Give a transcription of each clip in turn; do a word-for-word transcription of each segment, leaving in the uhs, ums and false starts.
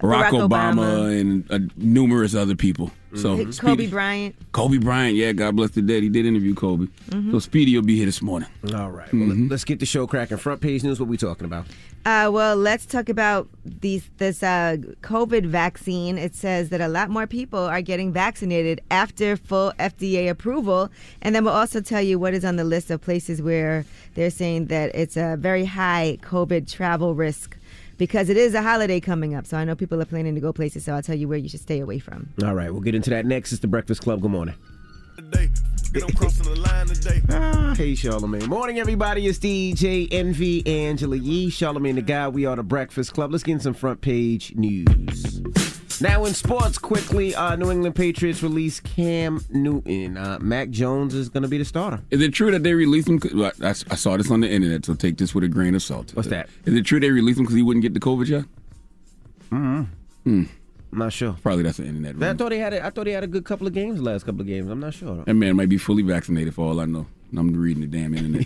Barack, Barack Obama, Obama. and uh, numerous other people. So Kobe Speedy, Bryant. Kobe Bryant, yeah, God bless the dead. He did interview Kobe. Mm-hmm. So Speedy will be here this morning. All right. Well, Mm-hmm. let's get the show cracking. Front page news. What we talking about? Uh, well, let's talk about these this uh, COVID vaccine. It says that a lot more people are getting vaccinated after full F D A approval. And then we'll also tell you what is on the list of places where they're saying that it's a very high COVID travel risk because it is a holiday coming up. So I know people are planning to go places, so I'll tell you where you should stay away from. All right. We'll get into that next. It's the Breakfast Club. Good morning. I'm crossing the line today. Ah, hey, Charlamagne. Morning, everybody. It's D J Envy, Angela Yee, Charlamagne the Guy. We are the Breakfast Club. Let's get in some front page news. Now in sports, quickly, uh, New England Patriots release Cam Newton. Uh, Mac Jones is going to be the starter. Is it true that they released him? Well, I, I saw this on the internet, so take this with a grain of salt. What's that? Is it true they released him because he wouldn't get the COVID shot? Mm-hmm. Hmm. I'm not sure. Probably that's the internet rumor. I thought he had a, I thought he had a good couple of games the last couple of games. I'm not sure. Though. That man might be fully vaccinated for all I know. I'm reading the damn internet.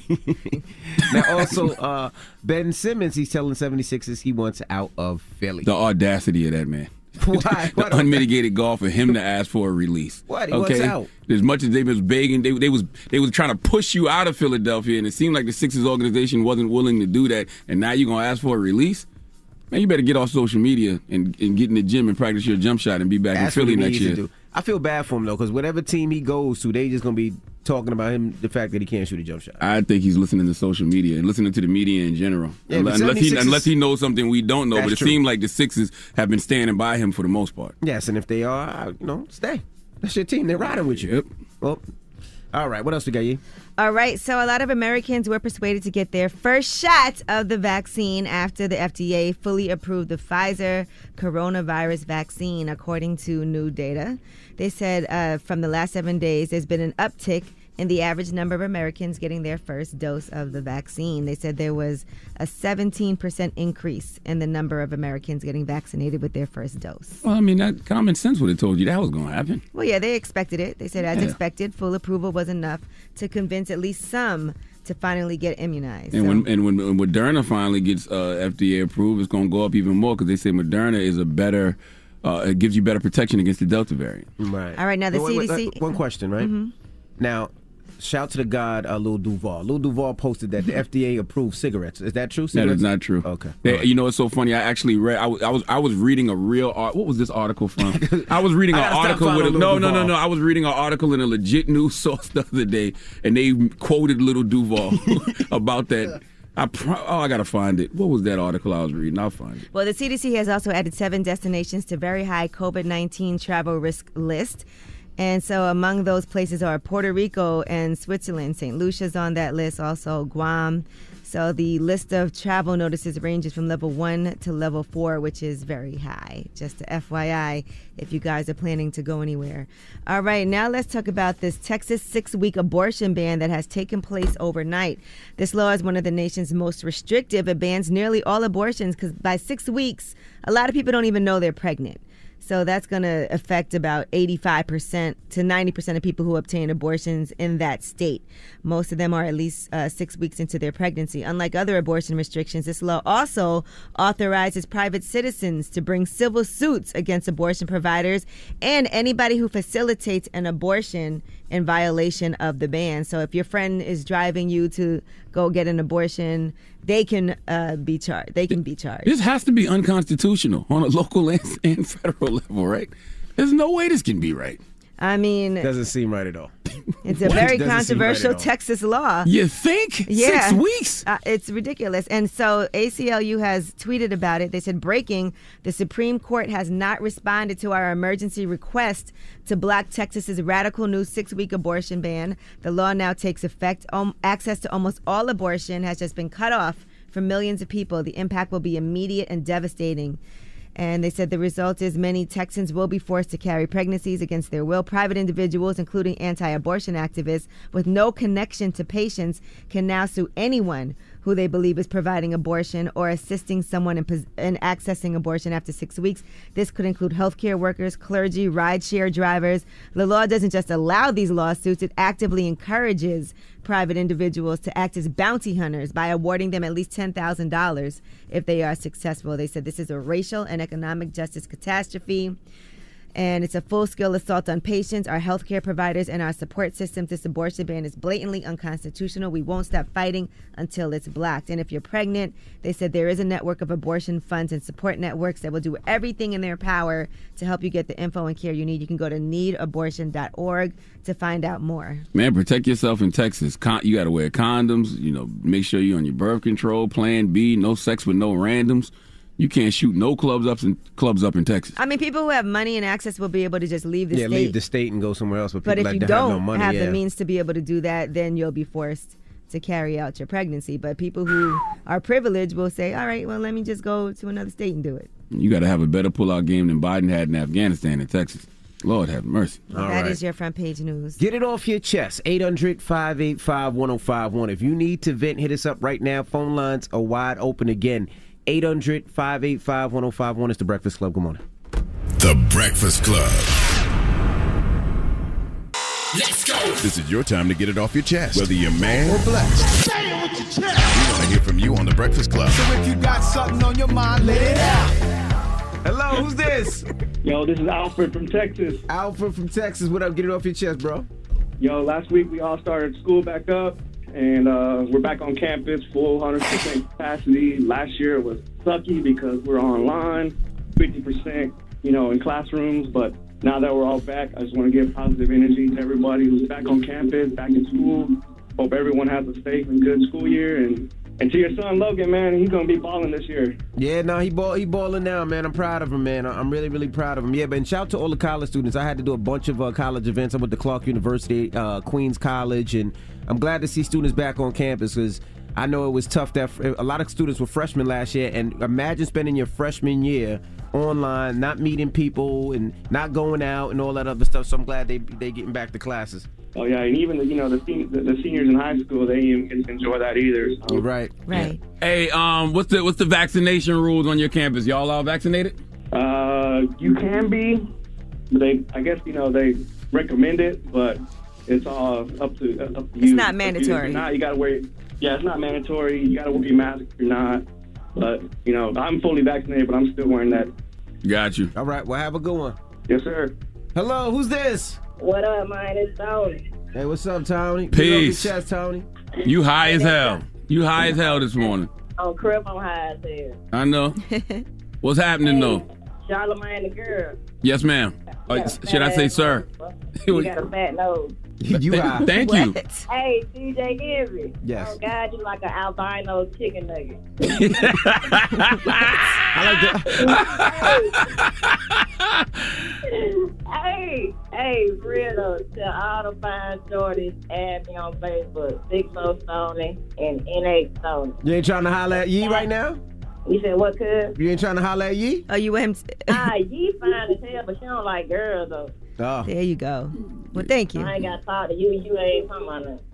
Now also, uh, Ben Simmons, he's telling seventy-sixers he wants out of Philly. The audacity of that man. Why? The unmitigated gall for him to ask for a release. What? He wants out. As much as they was begging, they they was they was trying to push you out of Philadelphia, and it seemed like the Sixers organization wasn't willing to do that. And now you're gonna ask for a release? Man, you better get off social media and, and get in the gym and practice your jump shot and be back That's in Philly what he next needs to year. do. I feel bad for him though, because whatever team he goes to, they just gonna be talking about him, the fact that he can't shoot a jump shot. I think he's listening to social media and listening to the media in general. Yeah, but unless he 76ers unless he knows something we don't know. That's But it true. seemed like the Sixers have been standing by him for the most part. Yes, and if they are, uh, you know, stay. That's your team. They're riding with you. Yep. Well, all right. What else we got, you? All right, so a lot of Americans were persuaded to get their first shot of the vaccine after the F D A fully approved the Pfizer coronavirus vaccine, according to new data. They said uh, from the last seven days, there's been an uptick in the average number of Americans getting their first dose of the vaccine. They said there was a seventeen percent increase in the number of Americans getting vaccinated with their first dose. Well, I mean, that common sense would have told you that was going to happen. Well, yeah, they expected it. They said, as Yeah. expected, full approval was enough to convince at least some to finally get immunized. And So- when and when, when Moderna finally gets uh, F D A approved, it's going to go up even more because they say Moderna is a better, uh, it gives you better protection against the Delta variant. Right. All right, now the Wait, wait, C D C wait, one question, right? Mhm. Now, shout to the God, uh, Lil Duval. Lil Duval posted that the F D A approved cigarettes. Is that true? That Cigarettes? is not true. Okay. They- All right. You know, it's so funny. I actually read. I was, I was, I was reading a real. Art, what was this article from? I was reading I an gotta stop article with. A, following no, Lil no, no, Duval. no. I was reading an article in a legit news source the other day, and they quoted Little Duval about that. I pro- oh, I gotta find it. What was that article I was reading? I'll find it. Well, the C D C has also added seven destinations to very high COVID nineteen travel risk list. And so among those places are Puerto Rico and Switzerland. Saint Lucia's on that list, also Guam. So the list of travel notices ranges from level one to level four, which is very high. Just a F Y I if you guys are planning to go anywhere. All right, now let's talk about this Texas six-week abortion ban that has taken place overnight. This law is one of the nation's most restrictive. It bans nearly all abortions because by six weeks, a lot of people don't even know they're pregnant. So that's going to affect about eighty-five percent to ninety percent of people who obtain abortions in that state. Most of them are at least uh, six weeks into their pregnancy. Unlike other abortion restrictions, this law also authorizes private citizens to bring civil suits against abortion providers and anybody who facilitates an abortion in violation of the ban. So if your friend is driving you to go get an abortion, they can uh, be charged. They can be charged. This has to be unconstitutional on a local and, and federal level, right? There's no way this can be right. I mean, Doesn't seem right at all. it's a What? very Doesn't seem right controversial at all. Texas law. You think? Yeah. Six weeks? Uh, it's ridiculous. And so A C L U has tweeted about it. They said, breaking, the Supreme Court has not responded to our emergency request to block Texas's radical new six-week abortion ban. The law now takes effect. Um, access to almost all abortion has just been cut off for millions of people. The impact will be immediate and devastating. And they said the result is many Texans will be forced to carry pregnancies against their will. Private individuals, including anti-abortion activists with no connection to patients, can now sue anyone who they believe is providing abortion or assisting someone in, pos- in accessing abortion after six weeks. This could include healthcare workers, clergy, rideshare drivers. The law doesn't just allow these lawsuits, it actively encourages private individuals to act as bounty hunters by awarding them at least ten thousand dollars if they are successful. They said this is a racial and economic justice catastrophe. And it's a full-scale assault on patients, our healthcare providers, and our support systems. This abortion ban is blatantly unconstitutional. We won't stop fighting until it's blocked. And if you're pregnant, they said there is a network of abortion funds and support networks that will do everything in their power to help you get the info and care you need. You can go to need abortion dot org to find out more. Man, protect yourself in Texas. Con- you got to wear condoms. You know, make sure you're on your birth control. Plan B, no sex with no randoms. You can't shoot no clubs up in clubs up in Texas. I mean, people who have money and access will be able to just leave the yeah, state. leave the state and go somewhere else. But, but if like you that don't have, no money, have yeah. the means to be able to do that, then you'll be forced to carry out your pregnancy. But people who are privileged will say, all right, well, let me just go to another state and do it. You got to have a better pull-out game than Biden had in Afghanistan and Texas. Lord have mercy. All that right. is your front page news. Get it off your chest. eight hundred, five eight five, one oh five one. If you need to vent, hit us up right now. Phone lines are wide open again. eight hundred, five eight five, one oh five one. It's The Breakfast Club. Good morning. The Breakfast Club. Let's go. This is your time to get it off your chest, whether you're mad or blessed. Say it with your chest. We want to hear from you on The Breakfast Club. So if you got something on your mind, let it out. Hello, who's this? Yo, this is Alfred from Texas. Alfred from Texas. What up? Get it off your chest, bro. Yo, last week we all started school back up, and uh, we're back on campus, full one hundred percent capacity. Last year it was sucky because we're online, fifty percent, you know, in classrooms. But now that we're all back, I just want to give positive energy to everybody who's back on campus, back in school. Hope everyone has a safe and good school year. And, and to your son, Logan, man, he's going to be balling this year. Yeah, no, he ball, he balling now, man. I'm proud of him, man. I'm really, really proud of him. Yeah, but and shout out to all the college students. I had to do a bunch of uh, college events. I went to Clark University, uh, Queens College, and I'm glad to see students back on campus because I know it was tough. That a lot of students were freshmen last year, and imagine spending your freshman year online, not meeting people and not going out and all that other stuff. So I'm glad they they getting back to classes. Oh yeah, and even the, you know the, sen- the the seniors in high school, they didn't even enjoy that either. So. Right, right. Hey, um, what's the what's the vaccination rules on your campus? Y'all all vaccinated? Uh, you can be. They, I guess you know they recommend it, but it's all up to up to you. It's not mandatory. If you're not, you gotta wear. Yeah, it's not mandatory. You gotta wear your mask if you're not. But you know, I'm fully vaccinated, but I'm still wearing that. Got you. All right, well, have a good one. Yes, sir. Hello, who's this? What up, man? It's Tony. Hey, what's up, Tony? Peace. Get off your chest, Tony. You high as hell. You high as hell this morning. On Crib, I'm high as hell. I know. What's happening, though? Charlamagne the girl. Yes, ma'am. Uh, should I say sir? You got a fat nose. You high. Thank you. Hey, D J Henry. Yes. Oh, God, you like an albino chicken nugget. I like hey, hey, for real though, to all the fine shorties, add me on Facebook, Six O Stoney and N eight Stoney. You ain't trying to holler at Yee right now? You said what, cuz? You ain't trying to holler at Yee? Oh, you with him? Ah, Yee fine as hell, but she don't like girls though. Oh. There you go. Well, thank you. I ain't got to talk to you. You ain't talking about nothing.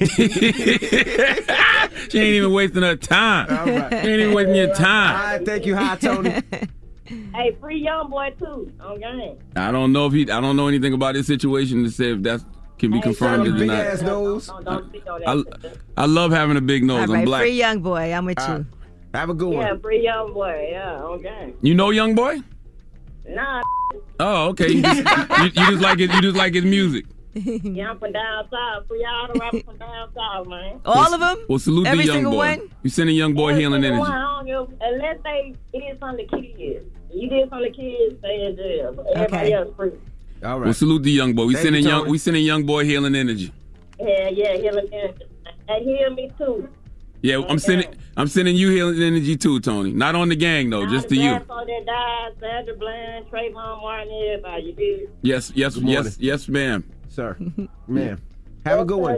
She ain't even wasting her time. All right. She ain't even wasting your time. All right, thank you. Hi, Tony. Hey, free young boy too on game. I don't know if he. I don't know anything about this situation to say if that can be hey, confirmed or big not. Ass nose. Don't, don't, don't speak on that. I, I love having a big nose. All right, I'm black. free young boy. I'm with All you. Right. Have a good one. Yeah, free young boy. Yeah, on game. You know young boy? Nah. Oh, okay. You just, you, you just like it. You just like his music. Yeah, I'm from down south. Free all the rappers from down south, man. All of them? Well, salute Every the young single boy. one? You sending young boy Every healing single energy. one, I don't give, unless they did something to kids. You did something to kids, stay in jail. But everybody Okay. else free. All right. Well, salute the young boy. We Thank sending you, young. Tony. We sending young boy healing energy. Yeah, yeah, healing energy. And heal me too. Yeah, I'm sending. I'm sending you healing energy too, Tony. Not on the gang though, just to you. On that died, Sandra Bland, Trayvon Martin, everybody. You did. Yes, yes, Good morning. yes, yes, ma'am. Sir. Man. Have a good one.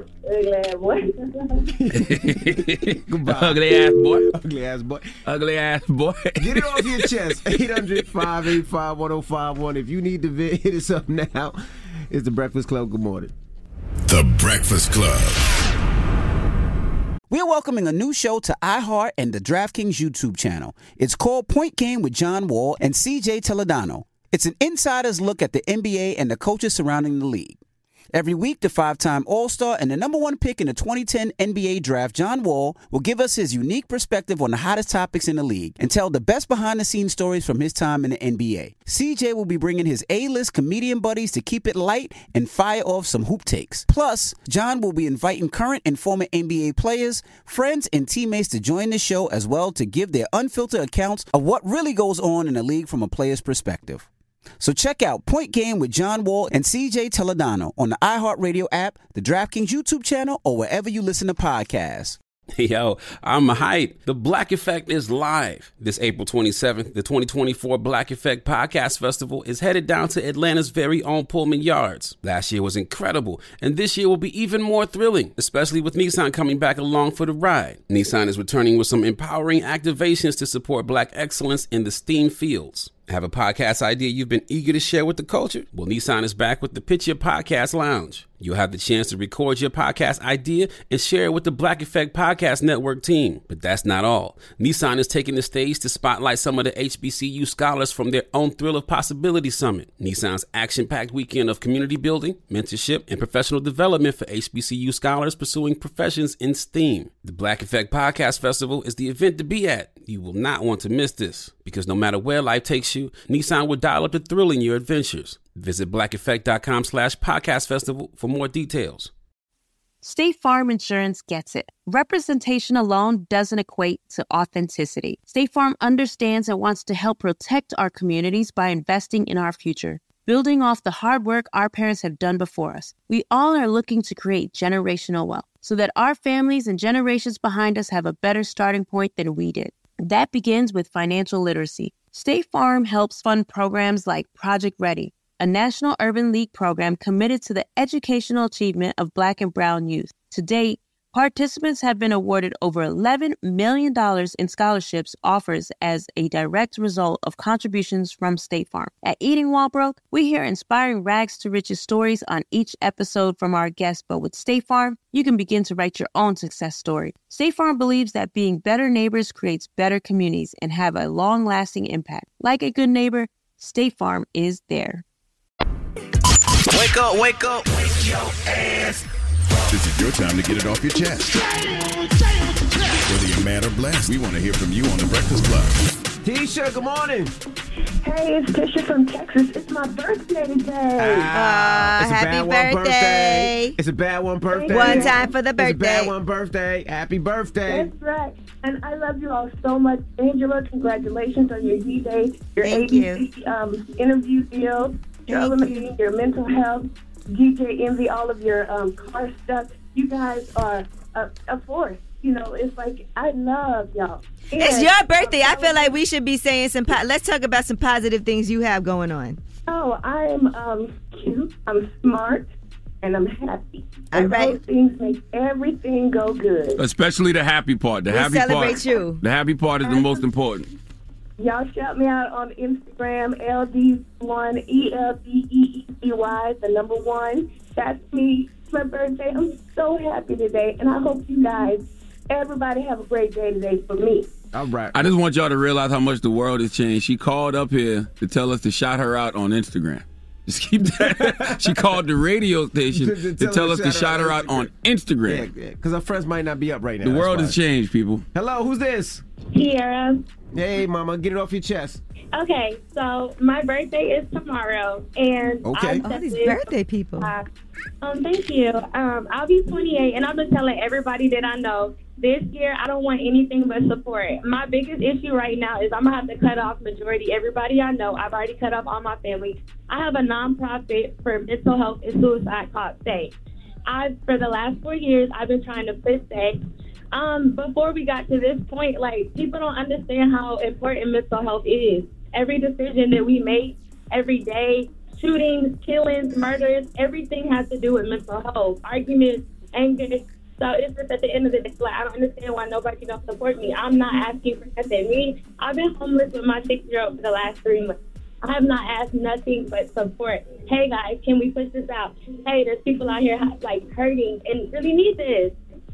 Goodbye. Ugly ass boy. Ugly ass boy. Ugly ass boy. Get it off your chest. eight hundred, five eight five, one oh five one. If you need to vid, hit us up now. It's The Breakfast Club. Good morning. The Breakfast Club. We're welcoming a new show to iHeart and the DraftKings YouTube channel. It's called Point Game with John Wall and C J Toledano. It's an insider's look at the N B A and the coaches surrounding the league. Every week, the five-time All-Star and the number one pick in the twenty ten N B A draft, John Wall, will give us his unique perspective on the hottest topics in the league and tell the best behind-the-scenes stories from his time in the N B A. C J will be bringing his A-list comedian buddies to keep it light and fire off some hoop takes. Plus, John will be inviting current and former N B A players, friends, and teammates to join the show as well to give their unfiltered accounts of what really goes on in the league from a player's perspective. So check out Point Game with John Wall and C J Toledano on the iHeartRadio app, the DraftKings YouTube channel, or wherever you listen to podcasts. Yo, I'm hyped. The Black Effect is live. This April twenty-seventh, the twenty twenty-four Black Effect Podcast Festival is headed down to Atlanta's very own Pullman Yards. Last year was incredible, and this year will be even more thrilling, especially with Nissan coming back along for the ride. Nissan is returning with some empowering activations to support Black excellence in the STEAM fields. Have a podcast idea you've been eager to share with the culture? Well, Nissan is back with the Pitch Your Podcast Lounge. You'll have the chance to record your podcast idea and share it with the Black Effect Podcast Network team. But that's not all. Nissan is taking the stage to spotlight some of the H B C U scholars from their own Thrill of Possibility Summit, Nissan's action-packed weekend of community building, mentorship, and professional development for H B C U scholars pursuing professions in STEAM. The Black Effect Podcast Festival is the event to be at. You will not want to miss this, because no matter where life takes you, Nissan will dial up the thrill in your adventures. Visit blackeffect.com slash podcast festival for more details. State Farm Insurance gets it. Representation alone doesn't equate to authenticity. State Farm understands and wants to help protect our communities by investing in our future, building off the hard work our parents have done before us. We all are looking to create generational wealth so that our families and generations behind us have a better starting point than we did. That begins with financial literacy. State Farm helps fund programs like Project Ready, a National Urban League program committed to the educational achievement of Black and Brown youth. To date, participants have been awarded over eleven million dollars in scholarships offers as a direct result of contributions from State Farm. At Eating While Broke, we hear inspiring rags to riches stories on each episode from our guests, but with State Farm, you can begin to write your own success story. State Farm believes that being better neighbors creates better communities and have a long-lasting impact. Like a good neighbor, State Farm is there. Wake up, wake up, wake your ass. This is your time to get it off your chest. Whether you're mad or blessed, we want to hear from you on The Breakfast Club. Tisha, good morning. Hey, it's Tisha from Texas. It's my birthday today. Ah, it's a happy bad birthday. One birthday. It's a bad one birthday. One time for the birthday. It's a bad one birthday. Happy birthday. That's right. And I love you all so much. Angela, congratulations on your D-Day, your Thank A B C you. Um, interview deal, Charlamagne, your mental health, D J Envy, all of your um, car stuff. You guys are a, a force. You know, it's like, I love y'all. And It's your birthday. I feel like we should be saying some. Po- Let's talk about some positive things you have going on. Oh, I'm um, cute, I'm smart, and I'm happy. All And right. those things make everything go good. Especially the happy part. The We happy celebrate part. you. The happy part is the most important. Y'all shout me out on Instagram, L D one, E L D E E C Y, the number one. That's me. It's my birthday. I'm so happy today, and I hope you guys, everybody have a great day today for me. All right. I just want y'all to realize how much the world has changed. She called up here to tell us to shout her out on Instagram. Just keep that. She called the radio station to, to tell us to shout her out on Instagram. Yeah, because our friends might not be up right now. The That's world why. has changed, people. Hello, who's this? Kiara. Hey, mama, get it off your chest. Okay, so my birthday is tomorrow, and Okay. I All these accepted- birthday people. Uh, um, thank you. Um, I'll be twenty-eight, and I've been telling everybody that I know this year I don't want anything but support. My biggest issue right now is I'm gonna have to cut off majority everybody I know. I've already cut off all my family. I have a nonprofit for mental health and suicide called Stay. I for the last four years I've been trying to push Stay. Um, before we got to this point, like, people don't understand how important mental health is. Every decision that we make every day, shootings, killings, murders, everything has to do with mental health, arguments, anger. So it's just at the end of the day, like, I don't understand why nobody don't support me. I'm not asking for nothing. Me, I've been homeless with my six-year-old for the last three months. I have not asked nothing but support. Hey, guys, can we push this out? Hey, there's people out here, like, hurting and really need this.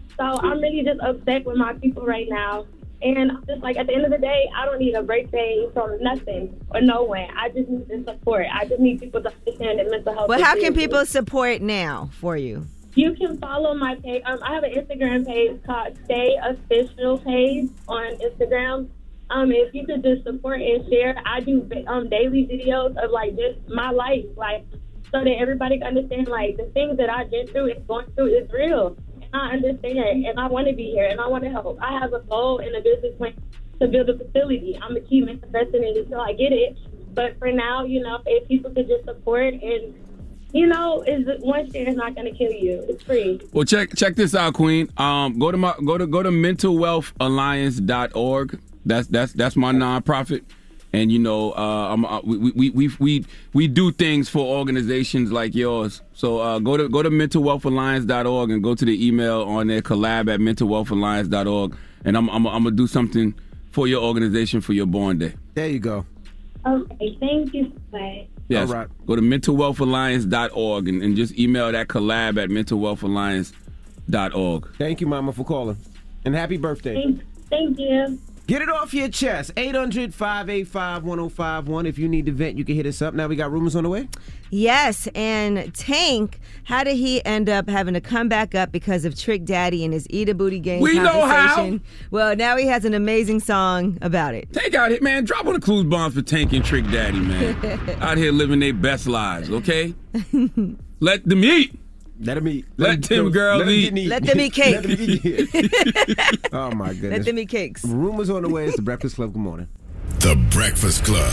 So I'm really just upset with my people right now. And I'm just like, at the end of the day, I don't need a birthday from nothing or no one. I just need the support. I just need people to understand that mental health. Well, is how can serious. people support now for you? You can follow my page. Um, I have an Instagram page called Stay Official Page on Instagram. Um, if you could just support and share, I do um daily videos of like just my life, like so that everybody can understand like the things that I've been through and going through is real. I understand, and I want to be here, and I want to help. I have a goal and a business plan to build a facility. I'm going to keep investing in it until I get it. But for now, you know, if people could just support and, you know, is one share is not going to kill you. It's free. Well, check check this out, Queen. Um, go to my go to go to mental wealth alliance dot org. That's that's that's my nonprofit. And, you know, uh, I'm, uh, we, we, we, we, we do things for organizations like yours. So uh, go to go to mental wealth alliance dot org and go to the email on there, collab at mental wealth alliance dot org. And I'm, I'm, I'm going to do something for your organization for your born day. There you go. Okay, thank you so much. Yes. All right. Go to mental wealth alliance dot org and, and just email that collab at mental wealth alliance dot org. Thank you, Mama, for calling. And happy birthday. Thank, thank you. Get it off your chest. eight hundred, five eight five, one oh five one. If you need to vent, you can hit us up. Now we got rumors on the way. Yes, and Tank, how did he end up having to come back up because of Trick Daddy and his Eat a Booty Game We know conversation? how. Well, now he has an amazing song about it. Tank out here, man. Drop on the clues bombs for Tank and Trick Daddy, man. Out here living their best lives, okay? Let them eat. Let them eat. Let, Let them girls let eat. eat. Let them eat cake. Let them eat. Oh, my goodness. Let them eat cakes. Rumors on the way. It's the Breakfast Club. Good morning. The Breakfast Club.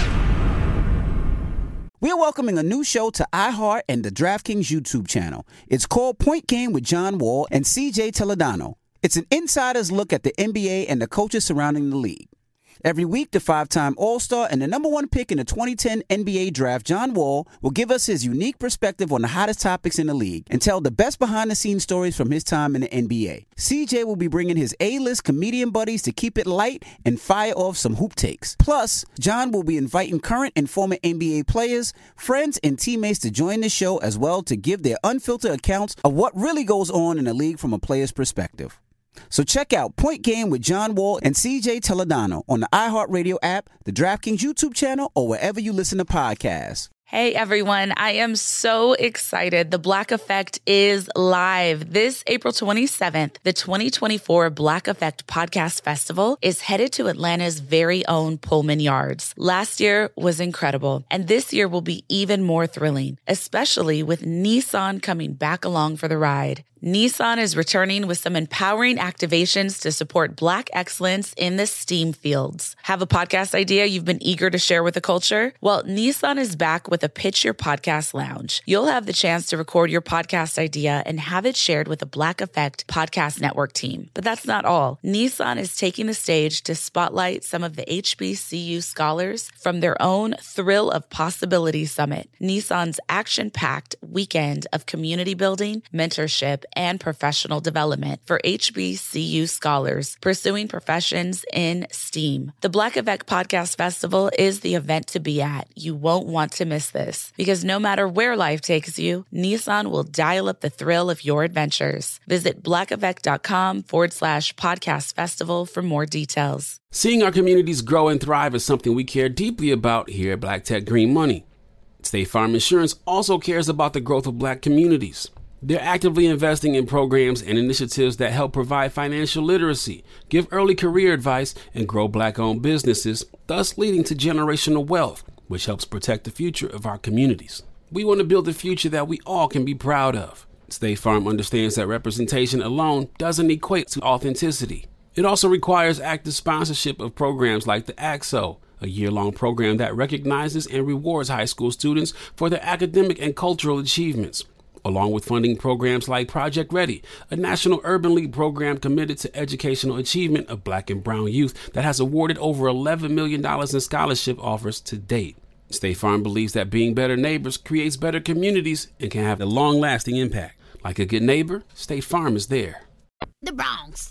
We're welcoming a new show to iHeart and the DraftKings YouTube channel. It's called Point Game with John Wall and C J Toledano. It's an insider's look at the N B A and the coaches surrounding the league. Every week, the five-time All-Star and the number one pick in the twenty ten N B A draft, John Wall, will give us his unique perspective on the hottest topics in the league and tell the best behind-the-scenes stories from his time in the N B A. C J will be bringing his A-list comedian buddies to keep it light and fire off some hoop takes. Plus, John will be inviting current and former N B A players, friends, and teammates to join the show as well to give their unfiltered accounts of what really goes on in the league from a player's perspective. So check out Point Game with John Wall and C J Toledano on the iHeartRadio app, the DraftKings YouTube channel, or wherever you listen to podcasts. Hey everyone, I am so excited. The Black Effect is live. This April twenty-seventh, the twenty twenty-four Black Effect Podcast Festival is headed to Atlanta's very own Pullman Yards. Last year was incredible, and this year will be even more thrilling, especially with Nissan coming back along for the ride. Nissan is returning with some empowering activations to support Black excellence in the STEAM fields. Have a podcast idea you've been eager to share with the culture? Well, Nissan is back with a Pitch Your Podcast Lounge. You'll have the chance to record your podcast idea and have it shared with the Black Effect Podcast Network team. But that's not all. Nissan is taking the stage to spotlight some of the H B C U scholars from their own Thrill of Possibility Summit, Nissan's action-packed weekend of community building, mentorship, and professional development for H B C U scholars pursuing professions in STEAM. The Black Effect Podcast Festival is the event to be at. You won't want to miss this because no matter where life takes you, Nissan will dial up the thrill of your adventures. Visit blackeffect.com forward slash podcast festival for more details. Seeing our communities grow and thrive is something we care deeply about here at Black Tech Green Money. State Farm Insurance also cares about the growth of Black communities. They're actively investing in programs and initiatives that help provide financial literacy, give early career advice, and grow Black-owned businesses, thus leading to generational wealth, which helps protect the future of our communities. We want to build a future that we all can be proud of. State Farm understands that representation alone doesn't equate to authenticity. It also requires active sponsorship of programs like the A X O, a year-long program that recognizes and rewards high school students for their academic and cultural achievements, along with funding programs like Project Ready, a National Urban League program committed to educational achievement of Black and brown youth that has awarded over eleven million dollars in scholarship offers to date. State Farm believes that being better neighbors creates better communities and can have a long-lasting impact. Like a good neighbor, State Farm is there. The Bronx.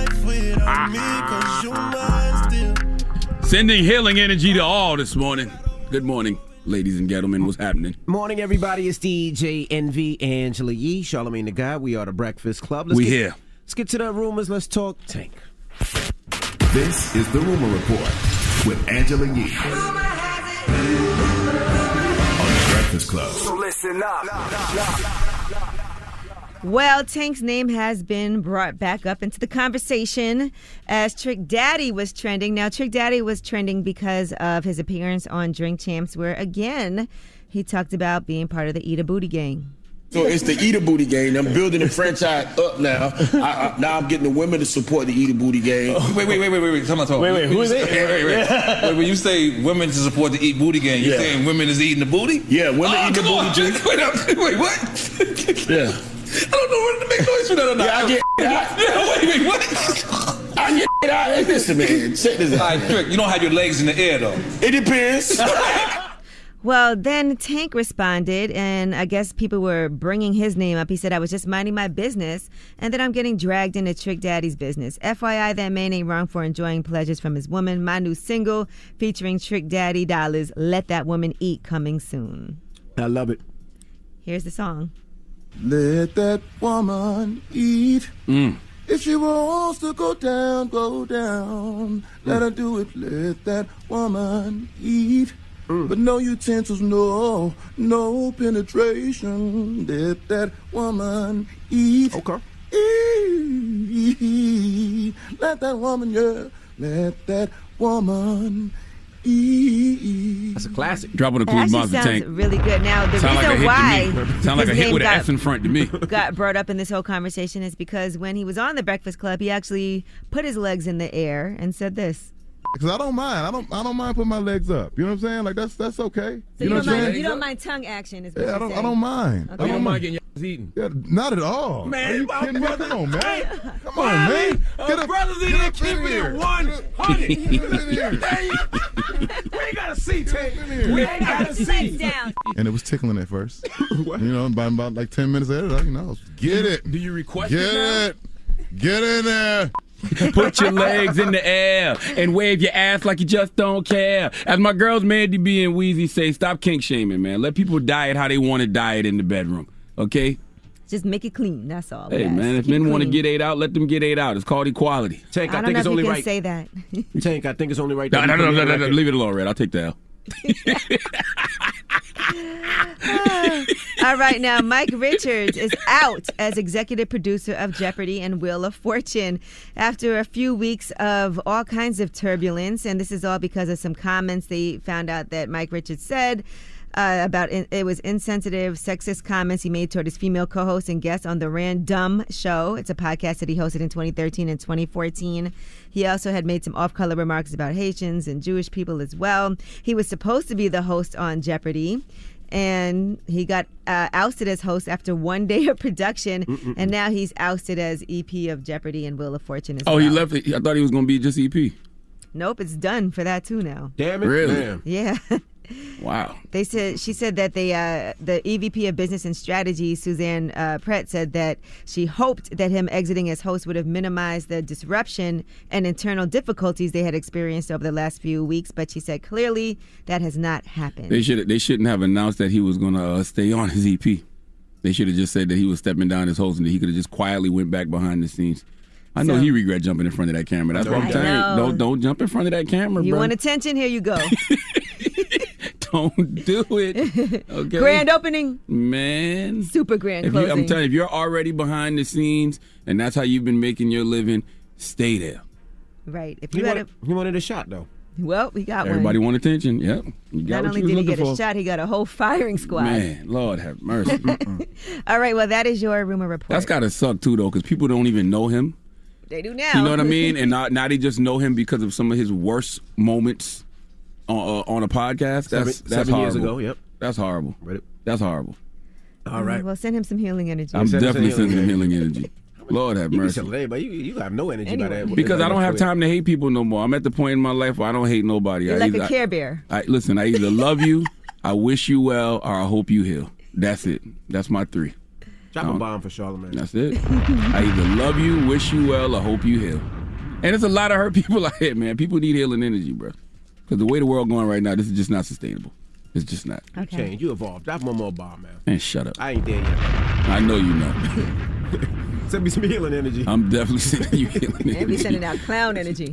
Sending healing energy to all this morning. Good morning, ladies and gentlemen. What's happening? Morning, everybody. It's D J Envy, Angela Yee, Charlamagne the God. We are the Breakfast Club. Let's we get, here. Let's get to the rumors. Let's talk Tank. This is the Rumor Report with Angela Yee on the Breakfast Club. So listen up. Well, Tank's name has been brought back up into the conversation as Trick Daddy was trending. Now, Trick Daddy was trending because of his appearance on Drink Champs, where, again, he talked about being part of the Eat a Booty gang. So it's the Eat a Booty gang. I'm building the franchise up now. I, I, now I'm getting the women to support the Eat a Booty gang. Oh, wait, wait, wait, wait, wait, wait. Come on, talk. Wait, wait, who is it? Wait, wait, wait. Wait, when you say women to support the Eat Booty gang, you Yeah. saying women is eating the booty? Yeah, women oh, eat the come booty on. drink. Wait, up. wait, what? Yeah. I don't know whether to make noise for that or not. Yeah, I get out. Yeah, wait, wait, what? I get out. Hey, listen, man. Check this out. All right, Trick, you don't have your legs in the air, though. It depends. Well, then Tank responded, and I guess people were bringing his name up. He said, I was just minding my business, and then I'm getting dragged into Trick Daddy's business. F Y I, that man ain't wrong for enjoying pleasures from his woman. My new single featuring Trick Daddy Dollars, Let That Woman Eat, coming soon. I love it. Here's the song. Let that woman eat. Mm. If she wants to go down, go down. Let her do it. Let that woman eat. Mm. But no utensils, no, no penetration. Let that woman eat. Okay. Eat. Let that woman, yeah. Let that woman eat. That's a classic. Drop on the It clue actually monster sounds tank. really good. Now, the Sound like a reason hit why to me. Sound like his a hit name with an got- F in front to me. got brought up in this whole conversation is because when he was on the Breakfast Club, he actually put his legs in the air and said this. Because I don't mind. I don't. I don't mind putting my legs up. You know what I'm saying? Like that's that's okay. So you you, know don't what I'm mind, saying? you don't mind tongue action is what Yeah, I you're don't. I saying. don't mind. Okay. I You don't mind getting eaten? Yeah, not at all. Man, Are you my kidding me? brother- Come on, man. Hey, Come on, man. uh, Get up, brothers in get here up in keeping here. it one hundred. Get in here. We ain't got a seat, Tank. We ain't got a seat. down. And it was tickling at first. You know, by about like ten minutes later, you know, get it. Do you request Get it now? it. Get in there. Put your legs in the air and wave your ass like you just don't care. As my girls Mandy B and Weezy say, stop kink shaming, man. Let people diet how they want to diet in the bedroom, okay? Just make it clean. That's all. Hey, guys. man, if Keep men it want to clean. get ate out, let them get ate out. It's called equality. Tank, I I, don't think know it's if only you can right. say that. Tank, I think it's only right. No, that no, you no, put no, it no, on no, record. leave it alone, Red. I'll take the L. All right, now Mike Richards is out as executive producer of Jeopardy and Wheel of Fortune after a few weeks of all kinds of turbulence, and this is all because of some comments they found out that Mike Richards said uh, about in, it was insensitive, sexist comments he made toward his female co-hosts and guests on the Random Show. It's a podcast that he hosted in twenty thirteen and twenty fourteen. He also had made some off-color remarks about Haitians and Jewish people as well. He was supposed to be the host on Jeopardy, and he got uh, ousted as host after one day of production, Mm-mm-mm. and now he's ousted as E P of Jeopardy and Wheel of Fortune as Oh, well. he left it. I thought he was going to be just E P. Nope, it's done for that too now. Damn it. Really? Damn. Yeah. Wow. They said she said that they uh, the E V P of Business and Strategy, Suzanne uh, Pratt, said that she hoped that him exiting as host would have minimized the disruption and internal difficulties they had experienced over the last few weeks. But she said clearly that has not happened. They should they shouldn't have announced that he was going to uh, stay on as E P. They should have just said that he was stepping down as host and that he could have just quietly went back behind the scenes. I know So- he regret jumping in front of that camera. That's what I'm I telling you. know. Don't don't jump in front of that camera, You bro. want attention? Here you go. Don't do it. Okay. Grand opening. Man. Super grand If you, closing. I'm telling you, if you're already behind the scenes and that's how you've been making your living, stay there. Right. If He you had wanted, a he wanted a shot, though. well, we got Everybody one. want attention. Yep. You got Not what only you was did he looking get a for. shot, he got a whole firing squad. Man, Lord have mercy. All right. Well, that is your rumor report. That's got to suck, too, though, because people don't even know him. They do now. You know what I mean? And now, now they just know him because of some of his worst moments on, uh, on a podcast. That's Seven- that's seven years horrible. ago, yep. That's horrible. Read it. That's horrible. All right. Well, send him some healing energy. I'm Send him some definitely healing sending him energy. healing energy. Lord have You be mercy. telling anybody, you, you have no energy by Anyway. that. Because I don't have Go time to hate people no more. I'm at the point in my life where I don't hate nobody. You're I like either, a Care Bear. I, I, listen, I either love you, I wish you well, or I hope you heal. That's it. That's my three. Drop Um, a bomb for Charlamagne. That's it. I either love you, wish you well, or hope you heal. And there's a lot of hurt people out here, man. People need healing energy, bro. Because the way the world going right now, this is just not sustainable. It's just not. You change. You evolved. Drop one more bomb, man. Man, shut up. I ain't there yet. I know you know. Send me some healing energy. I'm definitely sending you healing energy. And be sending out clown energy.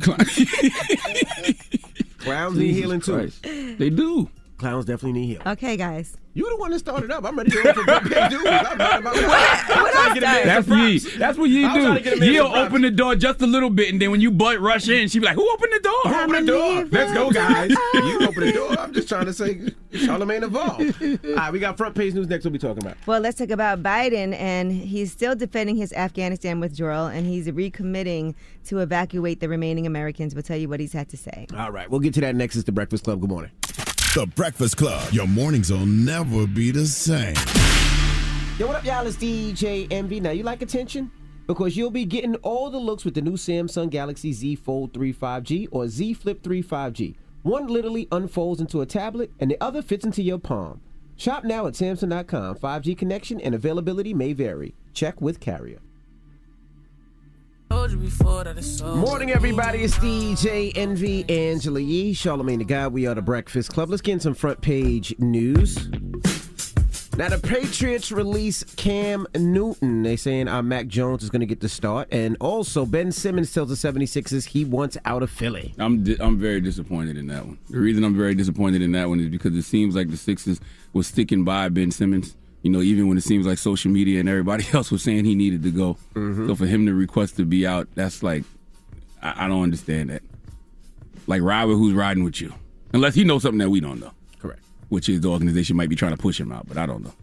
Clowns need healing too. They do. Clowns definitely need healing. Okay, guys. You the one that started up. I'm ready to go for big dudes. I'm not about What That's what Yee. That's what Yee I was trying to get a do. man Yee'll some props. open the door just a little bit, and then when you butt rush in, she be like, "Who opened the door? Open the door. Let's go, guys. You open the door. I'm just trying to say Charlamagne involved. All right, we got front page news next. We'll be talking about. Well, let's talk about Biden, and he's still defending his Afghanistan withdrawal, and he's recommitting to evacuate the remaining Americans. We'll tell you what he's had to say. All right, we'll get to that next. It's the Breakfast Club. Good morning. The Breakfast Club. Your mornings will never be the same. Yo, what up, y'all? It's D J Envy. Now, you like attention? Because you'll be getting all the looks with the new Samsung Galaxy Z Fold three five G or Z Flip three five G. One literally unfolds into a tablet, and the other fits into your palm. Shop now at Samsung dot com. five G connection and availability may vary. Check with carrier. Morning, everybody. It's D J Envy, Angela Yee, Charlamagne the God. We are the Breakfast Club. Let's get in some front page news. Now, the Patriots release Cam Newton. They saying our Mac Jones is going to get the start. And also, Ben Simmons tells the seventy-sixers he wants out of Philly. I'm di- I'm very disappointed in that one. The reason I'm very disappointed in that one is because it seems like the Sixers was sticking by Ben Simmons. You know, even when it seems like social media and everybody else was saying he needed to go. Mm-hmm. So for him to request to be out, that's like, I, I don't understand that. Like, ride with who's riding with you. Unless he knows something that we don't know. Correct. Which is the organization might be trying to push him out, but I don't know.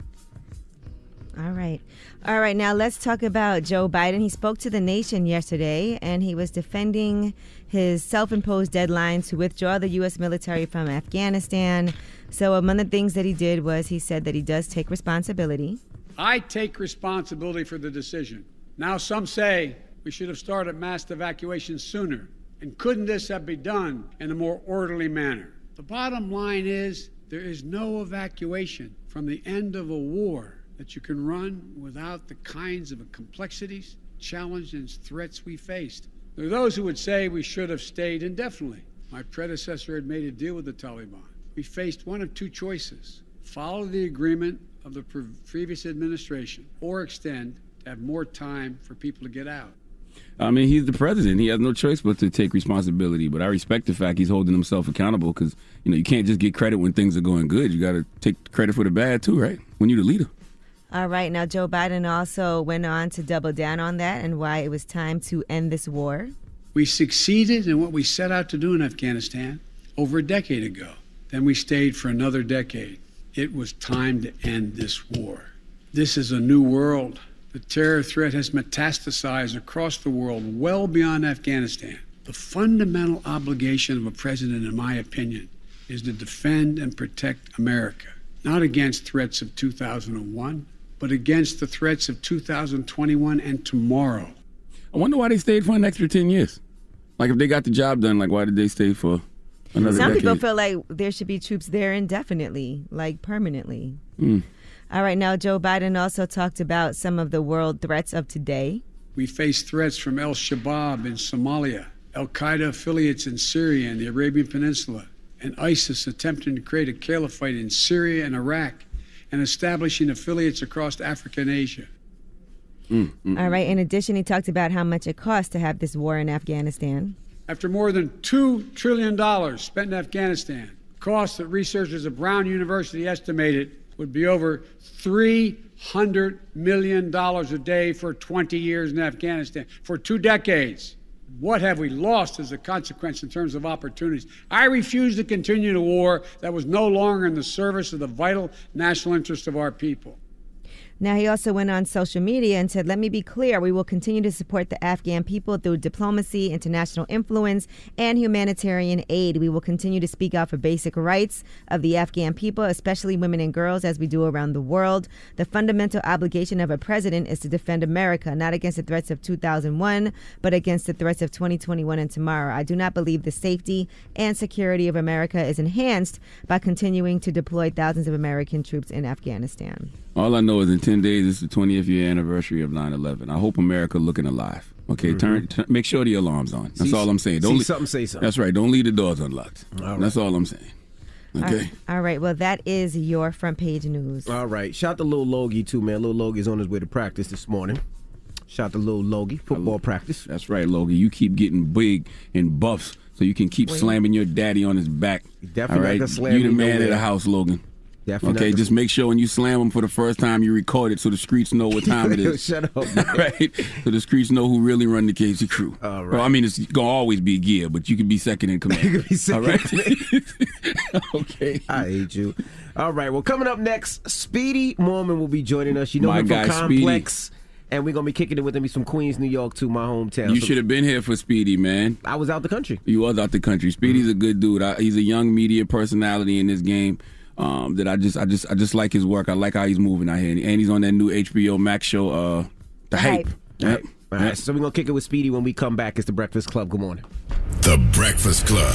All right. All right, now let's talk about Joe Biden. He spoke to the nation yesterday, and he was defending his self-imposed deadline to withdraw the U S military from Afghanistan. So among the things that he did was he said that he does take responsibility. I take responsibility for the decision. Now some say we should have started mass evacuation sooner. And couldn't this have been done in a more orderly manner? The bottom line is there is no evacuation from the end of a war that you can run without the kinds of complexities, challenges, and threats we faced. There are those who would say we should have stayed indefinitely. My predecessor had made a deal with the Taliban. We faced one of two choices: follow the agreement of the pre- previous administration or extend to have more time for people to get out. I mean, he's the president. He has no choice but to take responsibility. But I respect the fact he's holding himself accountable because, you know, you can't just get credit when things are going good. You got to take credit for the bad, too, right? When you're the leader. All right. Now, Joe Biden also went on to double down on that and why it was time to end this war. We succeeded in what we set out to do in Afghanistan over a decade ago. Then we stayed for another decade. It was time to end this war. This is a new world. The terror threat has metastasized across the world, well beyond Afghanistan. The fundamental obligation of a president, in my opinion, is to defend and protect America, not against threats of two thousand one, but against the threats of two thousand twenty-one and tomorrow. I wonder why they stayed for an extra ten years. Like, if they got the job done, like, why did they stay for another Some decade? people feel like there should be troops there indefinitely, like permanently. Mm. All right, now Joe Biden also talked about some of the world threats of today. We face threats from al-Shabaab in Somalia, al-Qaeda affiliates in Syria and the Arabian Peninsula, and ISIS attempting to create a caliphate in Syria and Iraq, and establishing affiliates across Africa and Asia. Mm, mm, All right, in addition, he talked about how much it costs to have this war in Afghanistan. After more than two trillion dollars spent in Afghanistan, costs that researchers at Brown University estimated would be over three hundred million dollars a day for twenty years in Afghanistan, for two decades. What have we lost as a consequence in terms of opportunities? I refuse to continue a war that was no longer in the service of the vital national interest of our people. Now, he also went on social media and said, let me be clear, we will continue to support the Afghan people through diplomacy, international influence, and humanitarian aid. We will continue to speak out for basic rights of the Afghan people, especially women and girls, as we do around the world. The fundamental obligation of a president is to defend America, not against the threats of two thousand one, but against the threats of twenty twenty-one and tomorrow. I do not believe the safety and security of America is enhanced by continuing to deploy thousands of American troops in Afghanistan. All I know is in ten days, it's the twentieth year anniversary of nine eleven. I hope America looking alive. Okay, mm-hmm. turn, turn, make sure the alarm's on. That's see, all I'm saying. Don't see le- something, say something. That's right. Don't leave the doors unlocked. All right. That's all I'm saying. Okay. All right. all right. Well, that is your front page news. All right. Shout out to Lil Logie, too, man. Lil Logie's on his way to practice this morning. Shout out to little Logie, football practice. That's right, Logie. You keep getting big and buffs so you can keep Wait. slamming your daddy on his back. Definitely All right? not gonna slam You the me man nowhere. of the house, Logan. Definitely okay, not just make sure when you slam him for the first time, you record it so the streets know what time it is. Shut up, man. Right? So the streets know who really run the K C crew. All right. Well, I mean, it's going to always be Gia, but you can be second in command. You can be second All right? Okay. I hate you. All right. Well, coming up next, Speedy Mormon will be joining us. You know My him guy, from Complex. And we're going to be kicking it with him. He's from Queens, New York, too, my hometown. You So- should have been here for Speedy, man. I was out the country. You was out the country. Speedy's a good dude. I, he's a young media personality in this game. Um, that I just, I just, I just like his work. I like how he's moving out here, and, and he's on that new H B O Max show, uh, The Hype. Yep. All right. So we're going to kick it with Speedy when we come back. It's The Breakfast Club. Good morning. The Breakfast Club.